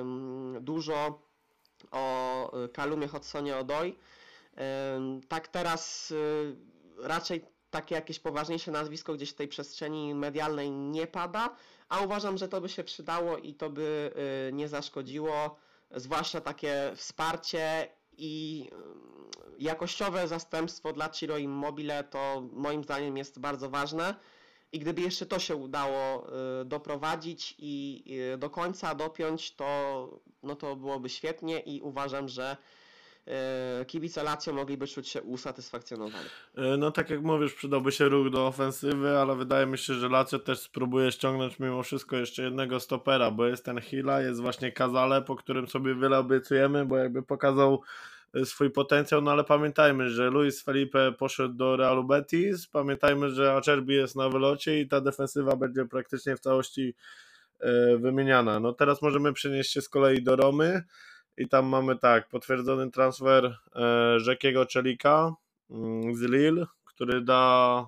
dużo o Kalumie Hudsonie-Odoi, tak teraz raczej takie jakieś poważniejsze nazwisko gdzieś w tej przestrzeni medialnej nie pada, a uważam, że to by się przydało i to by nie zaszkodziło, zwłaszcza takie wsparcie i jakościowe zastępstwo dla Ciro Immobile to moim zdaniem jest bardzo ważne i gdyby jeszcze to się udało doprowadzić i do końca dopiąć, to byłoby świetnie i uważam, że kibice Lazio mogliby czuć się usatysfakcjonowani. No tak jak mówisz, przydałby się ruch do ofensywy, ale wydaje mi się, że Lazio też spróbuje ściągnąć mimo wszystko jeszcze jednego stopera, bo jest ten Hila, jest właśnie Casale, po którym sobie wiele obiecujemy, bo jakby pokazał swój potencjał, no ale pamiętajmy, że Luis Felipe poszedł do Realu Betis, pamiętajmy, że Acerbi jest na wylocie i ta defensywa będzie praktycznie w całości wymieniana. No teraz możemy przenieść się z kolei do Romy i tam mamy tak, potwierdzony transfer Rzekiego Czelika z Lille, który da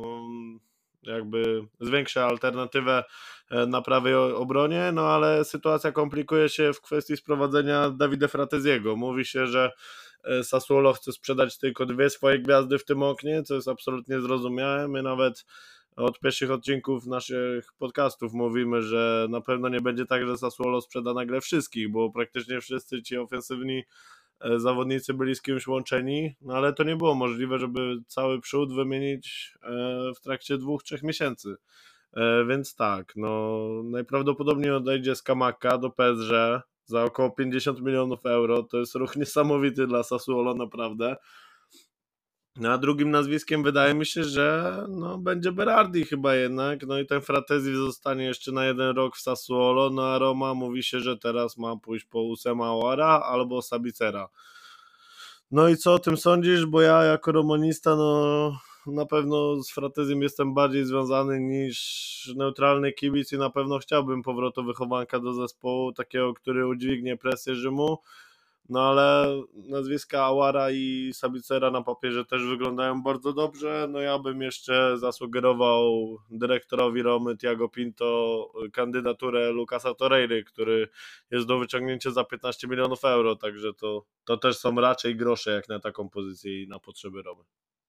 jakby zwiększa alternatywę na prawej obronie, no ale sytuacja komplikuje się w kwestii sprowadzenia Davide Frattesiego. Mówi się, że Sassuolo chce sprzedać tylko 2 swoje gwiazdy w tym oknie, co jest absolutnie zrozumiałe. My nawet od pierwszych odcinków naszych podcastów mówimy, że na pewno nie będzie tak, że Sassuolo sprzeda nagle wszystkich, bo praktycznie wszyscy ci ofensywni zawodnicy byli z kimś łączeni, no ale to nie było możliwe, żeby cały przód wymienić w trakcie 2-3 miesięcy. Więc tak, no najprawdopodobniej odejdzie Scamacca do PSG za około 50 milionów euro. To jest ruch niesamowity dla Sassuolo, naprawdę. A drugim nazwiskiem wydaje mi się, że będzie Berardi chyba jednak, no i ten Frattesi zostanie jeszcze na 1 rok w Sassuolo, no a Roma mówi się, że teraz ma pójść po Usema Aouara albo Sabicera. No i co o tym sądzisz? Bo ja jako romanista, na pewno z Frattesim jestem bardziej związany niż neutralny kibic i na pewno chciałbym powrotu wychowanka do zespołu, takiego, który udźwignie presję Rzymu. No ale nazwiska Aouara i Sabicera na papierze też wyglądają bardzo dobrze. No ja bym jeszcze zasugerował dyrektorowi Romy Thiago Pinto kandydaturę Lucasa Torreiry, który jest do wyciągnięcia za 15 milionów euro, także to też są raczej grosze jak na taką pozycję i na potrzeby Romy.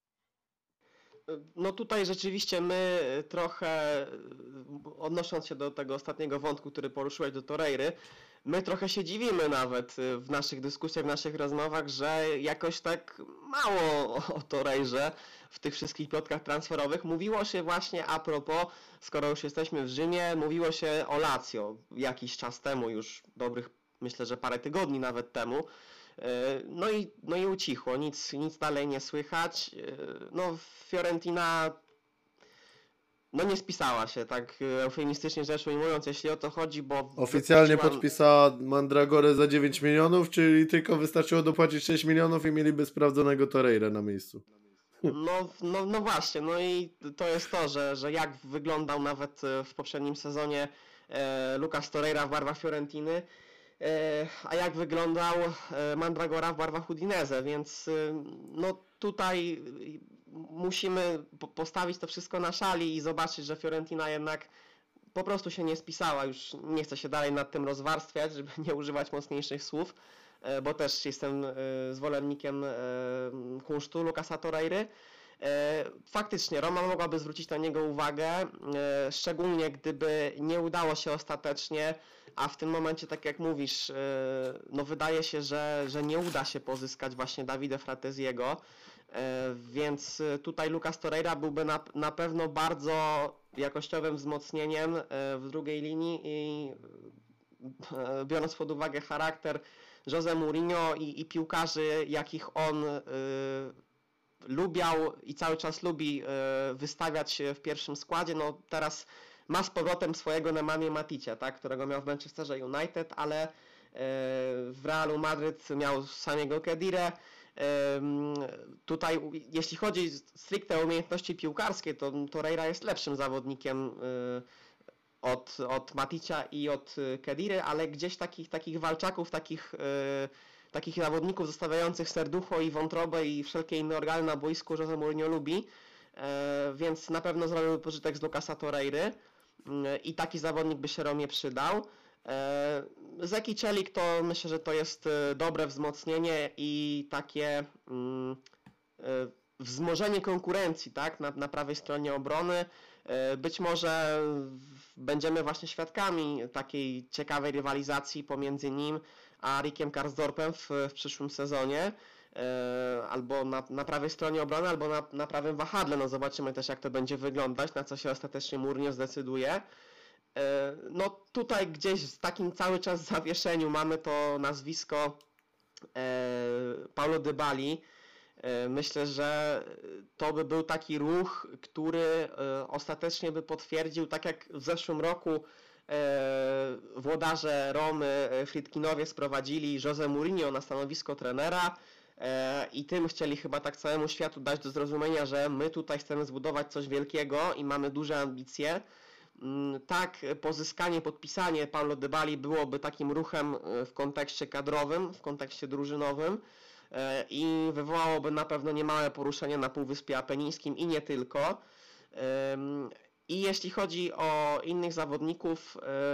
No tutaj rzeczywiście my trochę, odnosząc się do tego ostatniego wątku, który poruszyłeś, do Torreiry, my trochę się dziwimy nawet w naszych dyskusjach, w naszych rozmowach, że jakoś tak mało o Torreirze w tych wszystkich plotkach transferowych. Mówiło się właśnie a propos, skoro już jesteśmy w Rzymie, mówiło się o Lazio jakiś czas temu, już dobrych, myślę, że parę tygodni nawet temu. No i ucichło, nic dalej nie słychać. No Fiorentina nie spisała się, tak eufemistycznie rzecz ujmując, jeśli o to chodzi, bo... Oficjalnie podpisała Mandragorę za 9 milionów, czyli tylko wystarczyło dopłacić 6 milionów i mieliby sprawdzonego Torreira na miejscu. No właśnie, no i to jest to, że jak wyglądał nawet w poprzednim sezonie Lucas Torreira w barwach Fiorentiny, a jak wyglądał Mandragora w barwach Udinese, więc no tutaj musimy postawić to wszystko na szali i zobaczyć, że Fiorentina jednak po prostu się nie spisała. Już nie chcę się dalej nad tym rozwarstwiać, żeby nie używać mocniejszych słów, bo też jestem zwolennikiem kunsztu Lucasa Torreiry. Faktycznie Roma mogłaby zwrócić na niego uwagę, szczególnie gdyby nie udało się ostatecznie, a w tym momencie, tak jak mówisz, no wydaje się, że nie uda się pozyskać właśnie Davide Frattesiego, więc tutaj Lucas Torreira byłby na pewno bardzo jakościowym wzmocnieniem w drugiej linii i biorąc pod uwagę charakter Jose Mourinho i piłkarzy, jakich on lubiał i cały czas lubi wystawiać w pierwszym składzie, no teraz ma z powrotem swojego Nemanja Maticia, tak, którego miał w Manchesterze United, ale w Realu Madryt miał samego Khedire. Tutaj jeśli chodzi stricte o umiejętności piłkarskie, to Torreira jest lepszym zawodnikiem od Maticia i od Khediry, ale gdzieś takich walczaków, takich zawodników zostawiających serducho i wątrobę i wszelkie inne organy na boisku Jose Mourinho lubi, więc na pewno zrobiłby pożytek z Lucasa Torreiry i taki zawodnik by się Romie przydał. Zeki Celik to myślę, że to jest dobre wzmocnienie i takie wzmożenie konkurencji, tak, na prawej stronie obrony. Być może będziemy właśnie świadkami takiej ciekawej rywalizacji pomiędzy nim a Rickiem Karsdorpem w przyszłym sezonie. Albo na prawej stronie obrony, albo na prawym wahadle. No zobaczymy też, jak to będzie wyglądać, na co się ostatecznie Mourinho zdecyduje. No tutaj gdzieś w takim cały czas zawieszeniu mamy to nazwisko Paulo Dybali. Myślę, że to by był taki ruch, który ostatecznie by potwierdził, tak jak w zeszłym roku włodarze Romy Friedkinowie sprowadzili Jose Mourinho na stanowisko trenera i tym chcieli chyba tak całemu światu dać do zrozumienia, że my tutaj chcemy zbudować coś wielkiego i mamy duże ambicje. Tak, pozyskanie, podpisanie Paulo Dybali byłoby takim ruchem w kontekście kadrowym, w kontekście drużynowym i wywołałoby na pewno niemałe poruszenie na Półwyspie Apenińskim i nie tylko. I jeśli chodzi o innych zawodników,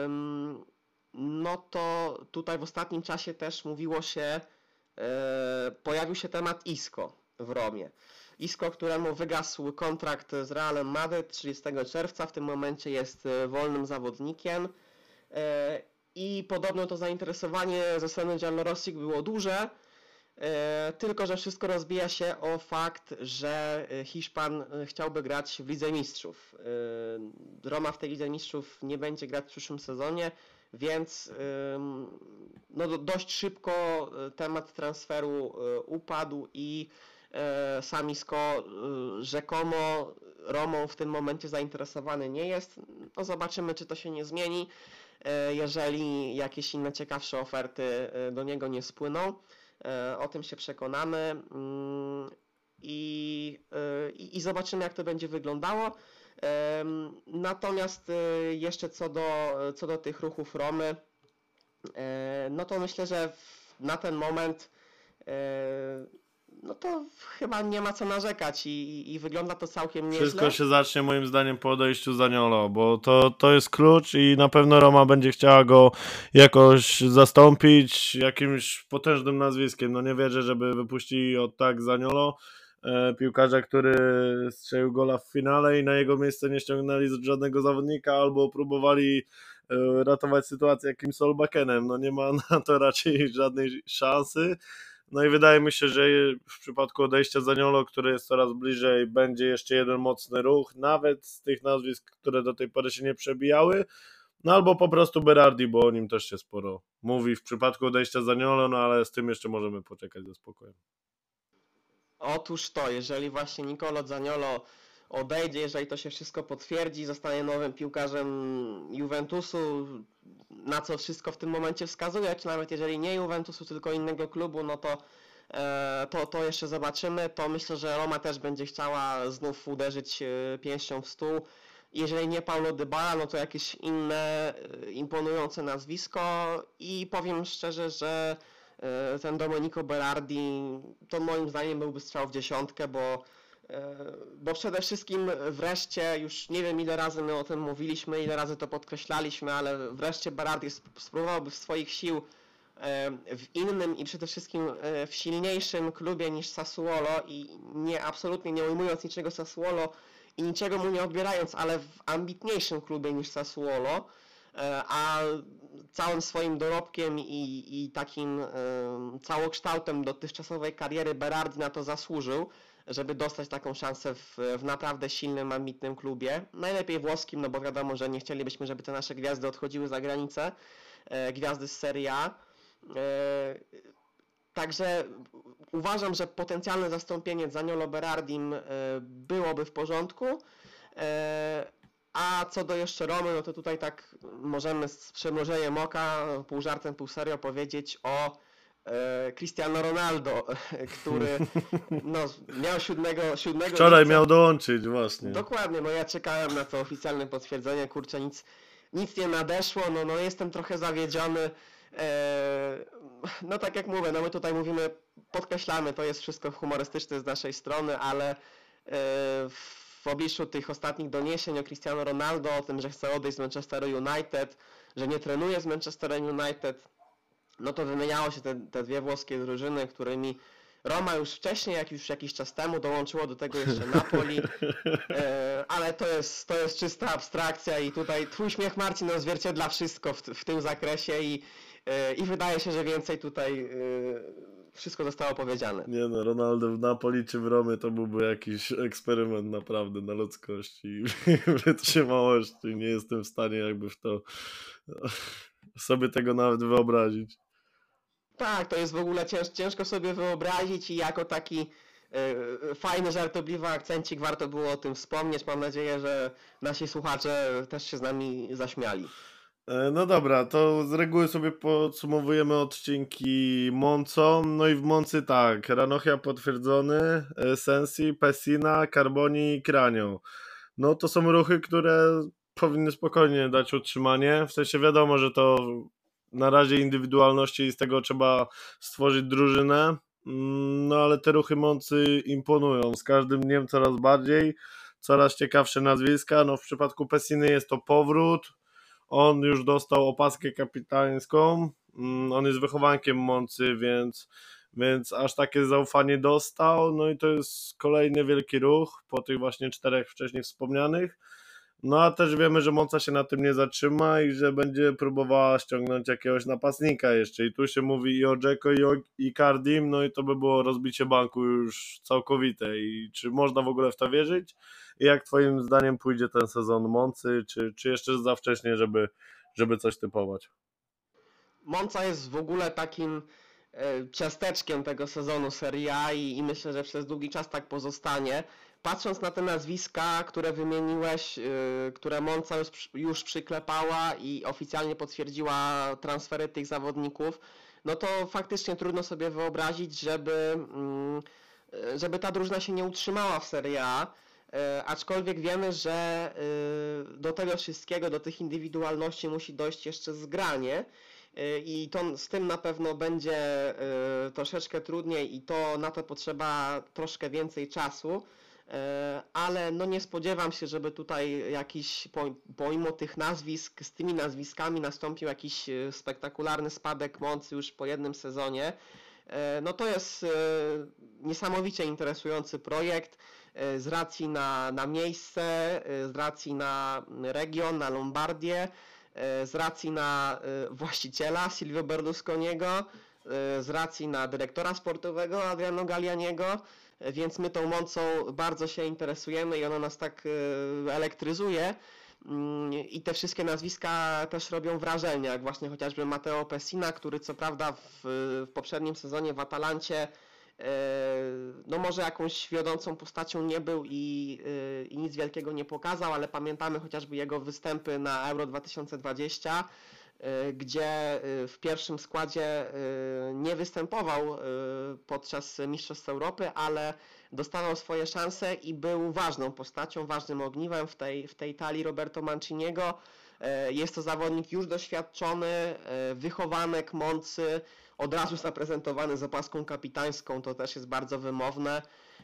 no to tutaj w ostatnim czasie też mówiło się, pojawił się temat Isco w Romie. Isco, któremu wygasł kontrakt z Realem Madryt 30 czerwca, w tym momencie jest wolnym zawodnikiem i podobno to zainteresowanie ze strony Giallorossi było duże, tylko że wszystko rozbija się o fakt, że Hiszpan chciałby grać w Lidze Mistrzów. Roma w tej Lidze Mistrzów nie będzie grać w przyszłym sezonie, więc no dość szybko temat transferu upadł i sam Isco rzekomo Romą w tym momencie zainteresowany nie jest. No zobaczymy, czy to się nie zmieni, jeżeli jakieś inne ciekawsze oferty do niego nie spłyną. O tym się przekonamy i zobaczymy, jak to będzie wyglądało. Natomiast jeszcze co do tych ruchów Romy, no to myślę, że na ten moment no to chyba nie ma co narzekać i wygląda to całkiem nieźle. Wszystko się zacznie moim zdaniem po odejściu Zaniolo, bo to jest klucz i na pewno Roma będzie chciała go jakoś zastąpić jakimś potężnym nazwiskiem. No nie wierzę, żeby wypuścili od tak Zaniolo, piłkarza, który strzelił gola w finale i na jego miejsce nie ściągnęli żadnego zawodnika albo próbowali ratować sytuację jakimś Solbakenem. No nie ma na to raczej żadnej szansy. No i wydaje mi się, że w przypadku odejścia Zaniolo, który jest coraz bliżej, będzie jeszcze jeden mocny ruch, nawet z tych nazwisk, które do tej pory się nie przebijały, no albo po prostu Berardi, bo o nim też się sporo mówi w przypadku odejścia Zaniolo, no ale z tym jeszcze możemy poczekać ze spokojem. Otóż to, jeżeli właśnie Nicolo Zaniolo odejdzie, jeżeli to się wszystko potwierdzi, zostanie nowym piłkarzem Juventusu, na co wszystko w tym momencie wskazuje, czy nawet jeżeli nie Juventusu, tylko innego klubu, no to To jeszcze zobaczymy. To myślę, że Roma też będzie chciała znów uderzyć pięścią w stół. Jeżeli nie Paulo Dybala, no to jakieś inne imponujące nazwisko i powiem szczerze, że ten Domenico Berardi to moim zdaniem byłby strzał w dziesiątkę, bo przede wszystkim wreszcie, już nie wiem ile razy my o tym mówiliśmy, ile razy to podkreślaliśmy, ale wreszcie Berardi spróbowałby swoich sił w innym i przede wszystkim w silniejszym klubie niż Sassuolo i absolutnie nie ujmując niczego Sassuolo i niczego mu nie odbierając, ale w ambitniejszym klubie niż Sassuolo, a całym swoim dorobkiem i takim całokształtem dotychczasowej kariery Berardi na to zasłużył, żeby dostać taką szansę w naprawdę silnym, ambitnym klubie. Najlepiej włoskim, no bo wiadomo, że nie chcielibyśmy, żeby te nasze gwiazdy odchodziły za granicę, gwiazdy z Serie A. Także uważam, że potencjalne zastąpienie Zaniolo Berardim byłoby w porządku. A co do jeszcze Romy, no to tutaj tak możemy z przymrużeniem oka, pół żartem, pół serio powiedzieć o Cristiano Ronaldo, który no, miał siódmego Wczoraj lipca. miał dołączyć właśnie. Dokładnie, no ja czekałem na to oficjalne potwierdzenie, kurczę, nic nie nadeszło, no jestem trochę zawiedziony. No tak jak mówię, no my tutaj mówimy, podkreślamy, to jest wszystko humorystyczne z naszej strony, ale w obliczu tych ostatnich doniesień o Cristiano Ronaldo, o tym, że chce odejść z Manchesteru United, że nie trenuje z Manchesterem United, no to wymieniało się te dwie włoskie drużyny, którymi Roma już wcześniej, jak już jakiś czas temu, dołączyło do tego jeszcze Napoli, ale to jest czysta abstrakcja i tutaj twój śmiech, Marcin, odzwierciedla wszystko w tym zakresie i wydaje się, że więcej tutaj wszystko zostało powiedziane. Nie no, Ronaldo w Napoli czy w Romie to byłby jakiś eksperyment naprawdę na ludzkości. Wytrzymałości. Nie jestem w stanie jakby w to sobie tego nawet wyobrazić. Tak, to jest w ogóle ciężko sobie wyobrazić i jako taki fajny, żartobliwy akcencik warto było o tym wspomnieć. Mam nadzieję, że nasi słuchacze też się z nami zaśmiali. No dobra, to z reguły sobie podsumowujemy odcinki Moncą. No i w Moncy tak, Ranocchia potwierdzony, Sensi, Pessina, Carboni i Kranio. No to są ruchy, które powinny spokojnie dać utrzymanie. W sensie wiadomo, że to na razie indywidualności i z tego trzeba stworzyć drużynę. No ale te ruchy Moncy imponują. Z każdym dniem coraz bardziej, coraz ciekawsze nazwiska. No w przypadku Pessiny jest to powrót. On już dostał opaskę kapitańską, on jest wychowankiem Moncy, więc aż takie zaufanie dostał, no i to jest kolejny wielki ruch po tych właśnie 4 wcześniej wspomnianych. No a też wiemy, że Monza się na tym nie zatrzyma i że będzie próbowała ściągnąć jakiegoś napastnika jeszcze i tu się mówi i o Dzeko i o Icardim, no i to by było rozbicie banku już całkowite i czy można w ogóle w to wierzyć? I jak twoim zdaniem pójdzie ten sezon Moncy, czy jeszcze za wcześnie, żeby coś typować? Monza jest w ogóle takim ciasteczkiem tego sezonu Serie A i myślę, że przez długi czas tak pozostanie. Patrząc na te nazwiska, które wymieniłeś, które Monza już przyklepała i oficjalnie potwierdziła transfery tych zawodników, no to faktycznie trudno sobie wyobrazić, żeby ta drużyna się nie utrzymała w Serie A. Aczkolwiek wiemy, że do tego wszystkiego, do tych indywidualności musi dojść jeszcze zgranie i z tym na pewno będzie troszeczkę trudniej i na to potrzeba troszkę więcej czasu, ale no nie spodziewam się, żeby tutaj jakiś, pomimo tych nazwisk, z tymi nazwiskami nastąpił jakiś spektakularny spadek mocy już po jednym sezonie. No to jest niesamowicie interesujący projekt z racji na miejsce, z racji na region, na Lombardię, z racji na właściciela Silvio Berlusconiego, z racji na dyrektora sportowego Adriano Gallianiego, więc my tą Moncą bardzo się interesujemy i ona nas tak elektryzuje. I te wszystkie nazwiska też robią wrażenie, jak właśnie chociażby Matteo Pessina, który co prawda w poprzednim sezonie w Atalancie no może jakąś wiodącą postacią nie był i nic wielkiego nie pokazał, ale pamiętamy chociażby jego występy na Euro 2020, gdzie w pierwszym składzie nie występował podczas Mistrzostw Europy, ale dostawał swoje szanse i był ważną postacią, ważnym ogniwem w tej talii Roberto Manciniego. Jest to zawodnik już doświadczony, wychowanek Moncy, od razu zaprezentowany z opaską kapitańską, to też jest bardzo wymowne.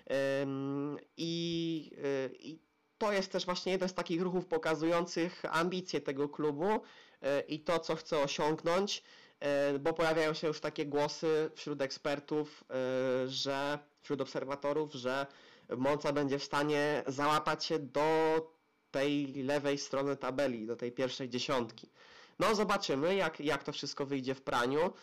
I to jest też właśnie jeden z takich ruchów pokazujących ambicje tego klubu i to, co chce osiągnąć, bo pojawiają się już takie głosy wśród ekspertów, wśród obserwatorów, że Monza będzie w stanie załapać się do tej lewej strony tabeli, do tej pierwszej dziesiątki. No zobaczymy, jak to wszystko wyjdzie w praniu.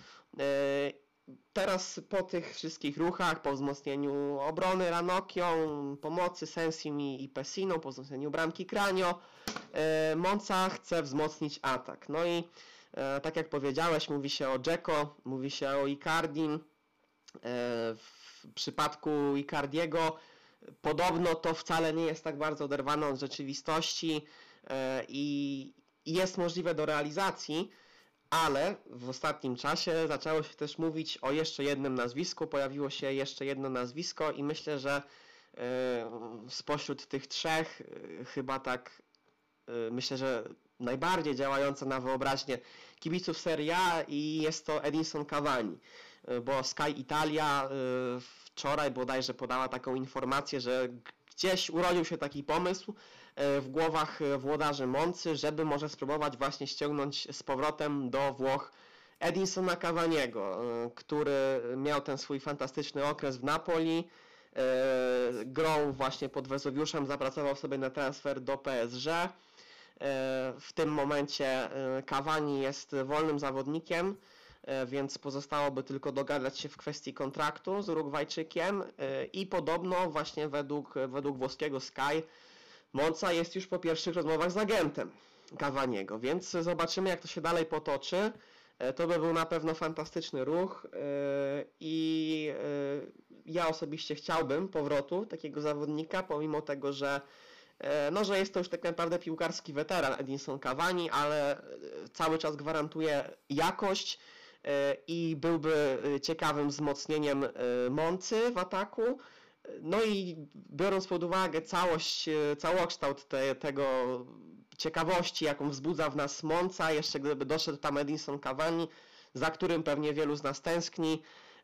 Teraz po tych wszystkich ruchach, po wzmocnieniu obrony Ranocchią, pomocy Sensim i Pessino, po wzmocnieniu bramki Cranio, Monza chce wzmocnić atak. No i tak jak powiedziałeś, mówi się o Dzeko, mówi się o Icardim. W przypadku Icardiego podobno to wcale nie jest tak bardzo oderwane od rzeczywistości i jest możliwe do realizacji, ale w ostatnim czasie zaczęło się też mówić o jeszcze jednym nazwisku, pojawiło się jeszcze jedno nazwisko i myślę, że spośród tych trzech chyba tak myślę, że najbardziej działające na wyobraźnię kibiców Serie A i jest to Edinson Cavani, bo Sky Italia wczoraj bodajże podała taką informację, że gdzieś urodził się taki pomysł w głowach włodarzy Moncy, żeby może spróbować właśnie ściągnąć z powrotem do Włoch Edinsona Cavaniego, który miał ten swój fantastyczny okres w Napoli, grą właśnie pod Wezuwiuszem, zapracował sobie na transfer do PSG. W tym momencie Cavani jest wolnym zawodnikiem, więc pozostałoby tylko dogadać się w kwestii kontraktu z Urugwajczykiem i podobno właśnie według włoskiego Sky Monza jest już po pierwszych rozmowach z agentem Cavaniego, więc zobaczymy, jak to się dalej potoczy. To by był na pewno fantastyczny ruch i ja osobiście chciałbym powrotu takiego zawodnika, pomimo tego, że jest to już tak naprawdę piłkarski weteran Edinson Cavani, ale cały czas gwarantuje jakość i byłby ciekawym wzmocnieniem Moncy w ataku. No i biorąc pod uwagę całokształt tego ciekawości, jaką wzbudza w nas Monza, jeszcze gdyby doszedł tam Edinson Cavani, za którym pewnie wielu z nas tęskni,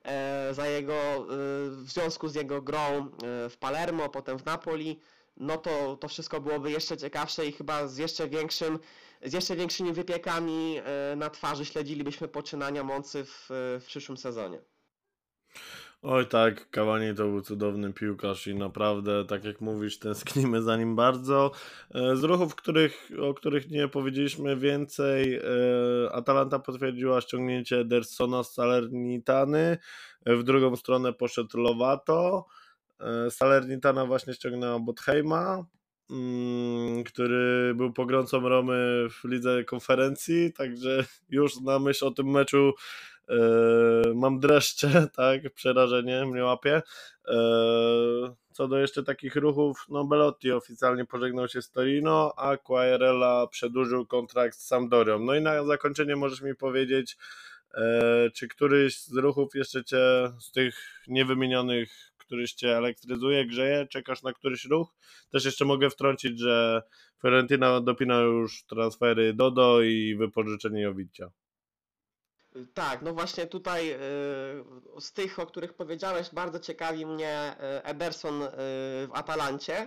w związku z jego grą w Palermo, potem w Napoli, no to wszystko byłoby jeszcze ciekawsze i chyba z jeszcze większymi wypiekami na twarzy śledzilibyśmy poczynania Moncy w przyszłym sezonie. Oj tak, Cavani to był cudowny piłkarz i naprawdę, tak jak mówisz, tęsknimy za nim bardzo. Z ruchów, o których nie powiedzieliśmy więcej, Atalanta potwierdziła ściągnięcie Edersona z Salernitany, w drugą stronę poszedł Lovato, Salernitana właśnie ściągnęła Botheima, który był pogromcą Romy w lidze konferencji, także już na myśl o tym meczu mam dreszcze, tak, przerażenie mnie łapie. Co do jeszcze takich ruchów, no Belotti oficjalnie pożegnał się z Torino, a Quagliarella przedłużył kontrakt z Sampdorią. No i na zakończenie możesz mi powiedzieć, czy któryś z ruchów jeszcze cię, z tych niewymienionych, któryś cię elektryzuje, grzeje, czekasz na któryś ruch? Też jeszcze mogę wtrącić, że Fiorentina dopina już transfery Dodo i wypożyczenie Jovicia. Tak, no właśnie tutaj z tych, o których powiedziałeś, bardzo ciekawi mnie Ederson w Atalancie.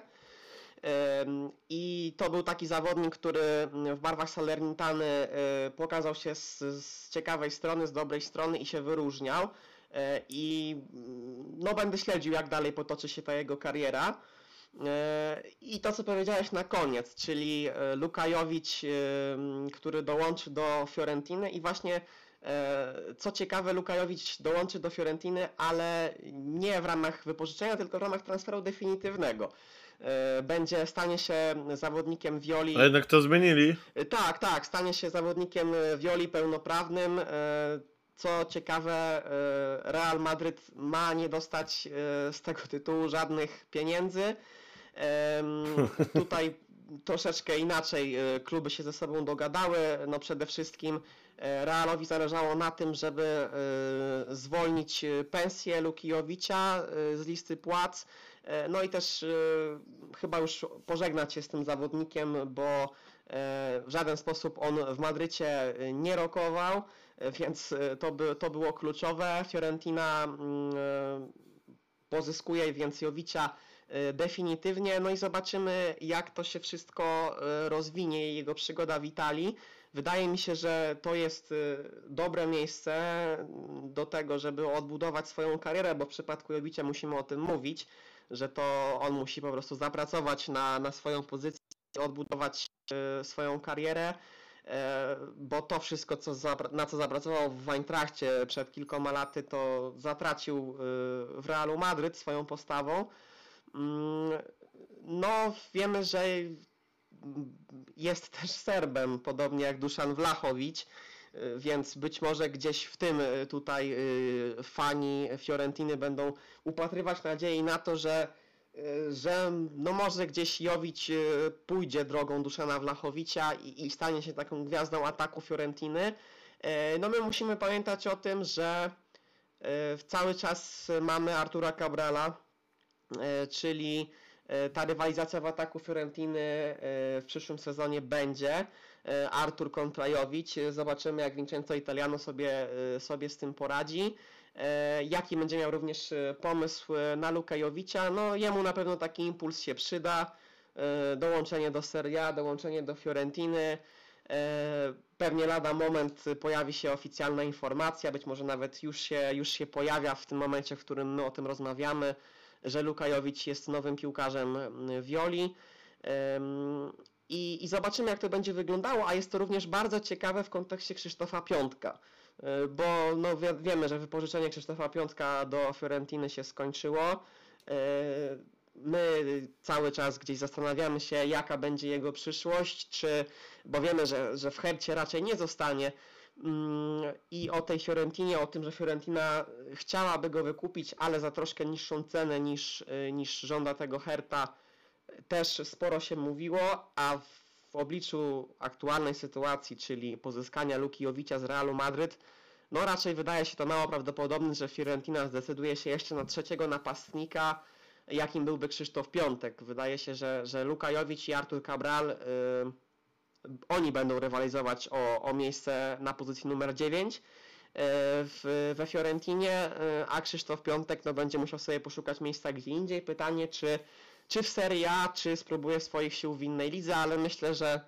I to był taki zawodnik, który w barwach Salernitany pokazał się z ciekawej strony, z dobrej strony i się wyróżniał. I no będę śledził, jak dalej potoczy się ta jego kariera. I to, co powiedziałeś na koniec, czyli Luka Jovic, który dołączy do Fiorentiny i właśnie co ciekawe, Luka Jovic dołączy do Fiorentiny, ale nie w ramach wypożyczenia, tylko w ramach transferu definitywnego. Stanie się zawodnikiem Violi. A jednak to zmienili? Tak, stanie się zawodnikiem Violi pełnoprawnym. Co ciekawe, Real Madryt ma nie dostać z tego tytułu żadnych pieniędzy. Tutaj troszeczkę inaczej kluby się ze sobą dogadały. No przede wszystkim Realowi zależało na tym, żeby zwolnić pensję Lukijowicza z listy płac, no i też chyba już pożegnać się z tym zawodnikiem, bo w żaden sposób on w Madrycie nie rokował, więc to było kluczowe. Fiorentina pozyskuje więc Jowicza definitywnie, no i zobaczymy, jak to się wszystko rozwinie, jego przygoda w Italii. Wydaje mi się, że to jest dobre miejsce do tego, żeby odbudować swoją karierę, bo w przypadku Jowicza musimy o tym mówić, że to on musi po prostu zapracować na swoją pozycję, odbudować swoją karierę, bo to wszystko, na co zapracował w Eintrachcie przed kilkoma laty, to zatracił w Realu Madryt swoją postawą. No, wiemy, że jest też Serbem, podobnie jak Dušan Vlahović, więc być może gdzieś w tym tutaj fani Fiorentiny będą upatrywać nadziei na to, że no może gdzieś Jović pójdzie drogą Duszana Vlahovicia i stanie się taką gwiazdą ataku Fiorentiny. No my musimy pamiętać o tym, że cały czas mamy Artura Cabrala, czyli ta rywalizacja w ataku Fiorentiny w przyszłym sezonie będzie. Artur kontra Jović. Zobaczymy, jak Vincenzo Italiano sobie z tym poradzi. Jaki będzie miał również pomysł na Lukę Jowicza. No jemu na pewno taki impuls się przyda. Dołączenie do Serie A, dołączenie do Fiorentiny. Pewnie lada moment pojawi się oficjalna informacja, być może nawet już się pojawia w tym momencie, w którym my o tym rozmawiamy, że Luka Jowicz jest nowym piłkarzem Violi. I zobaczymy, jak to będzie wyglądało, a jest to również bardzo ciekawe w kontekście Krzysztofa Piątka, bo no wiemy, że wypożyczenie Krzysztofa Piątka do Fiorentiny się skończyło. My cały czas gdzieś zastanawiamy się, jaka będzie jego przyszłość, bo wiemy, że w Hercie raczej nie zostanie. I o tej Fiorentinie, o tym, że Fiorentina chciałaby go wykupić, ale za troszkę niższą cenę niż żąda tego Herta, też sporo się mówiło, a w obliczu aktualnej sytuacji, czyli pozyskania Luki Jowicza z Realu Madryt, no raczej wydaje się to mało prawdopodobne, że Fiorentina zdecyduje się jeszcze na trzeciego napastnika, jakim byłby Krzysztof Piątek. Wydaje się, że Luka Jowicz i Artur Cabral oni będą rywalizować o miejsce na pozycji numer 9 we Fiorentinie, a Krzysztof Piątek no, będzie musiał sobie poszukać miejsca gdzie indziej. Pytanie, czy w Serie A, czy spróbuje swoich sił w innej lidze, ale myślę, że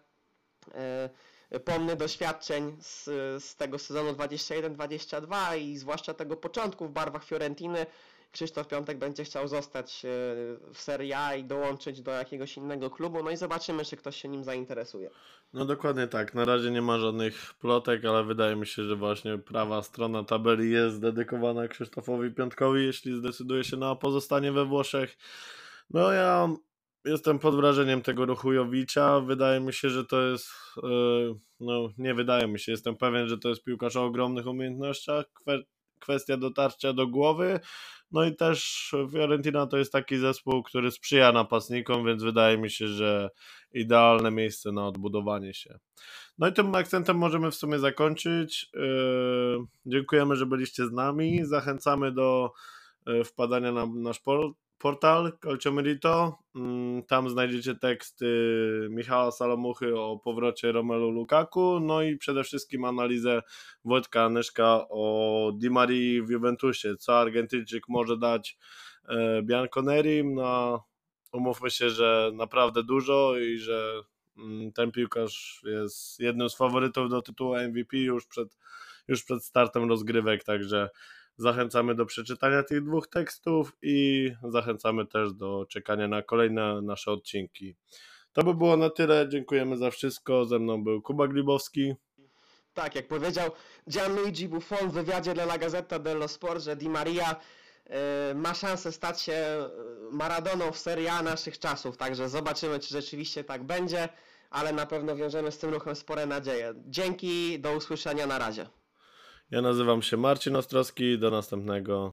pomny doświadczeń z tego sezonu 21-22 i zwłaszcza tego początku w barwach Fiorentiny, Krzysztof Piątek będzie chciał zostać w Serie A i dołączyć do jakiegoś innego klubu, no i zobaczymy, czy ktoś się nim zainteresuje. No dokładnie tak, na razie nie ma żadnych plotek, ale wydaje mi się, że właśnie prawa strona tabeli jest dedykowana Krzysztofowi Piątkowi, jeśli zdecyduje się na pozostanie we Włoszech. No ja jestem pod wrażeniem tego ruchu Jowicza, wydaje mi się, że to jest, no nie wydaje mi się, jestem pewien, że to jest piłkarz o ogromnych umiejętnościach, kwestia dotarcia do głowy, no i też Fiorentina to jest taki zespół, który sprzyja napastnikom, więc wydaje mi się, że idealne miejsce na odbudowanie się. No i tym akcentem możemy w sumie zakończyć. Dziękujemy, że byliście z nami, zachęcamy do wpadania na nasz portal Calciomerito. Tam znajdziecie teksty Michała Salomuchy o powrocie Romelu Lukaku, no i przede wszystkim analizę Wojtka Anyszka o Di Marii w Juventusie, co Argentyńczyk może dać Bianconerim. No, umówmy się, że naprawdę dużo i że ten piłkarz jest jednym z faworytów do tytułu MVP już przed startem rozgrywek, także zachęcamy do przeczytania tych dwóch tekstów i zachęcamy też do czekania na kolejne nasze odcinki. To by było na tyle, dziękujemy za wszystko, ze mną był Kuba Glibowski. Tak, jak powiedział Gianluigi Buffon w wywiadzie dla La Gazzetta dello Sport, że Di Maria ma szansę stać się Maradoną w Serie A naszych czasów, także zobaczymy, czy rzeczywiście tak będzie, ale na pewno wiążemy z tym ruchem spore nadzieje. Dzięki, do usłyszenia, na razie. Ja nazywam się Marcin Ostrowski, do następnego.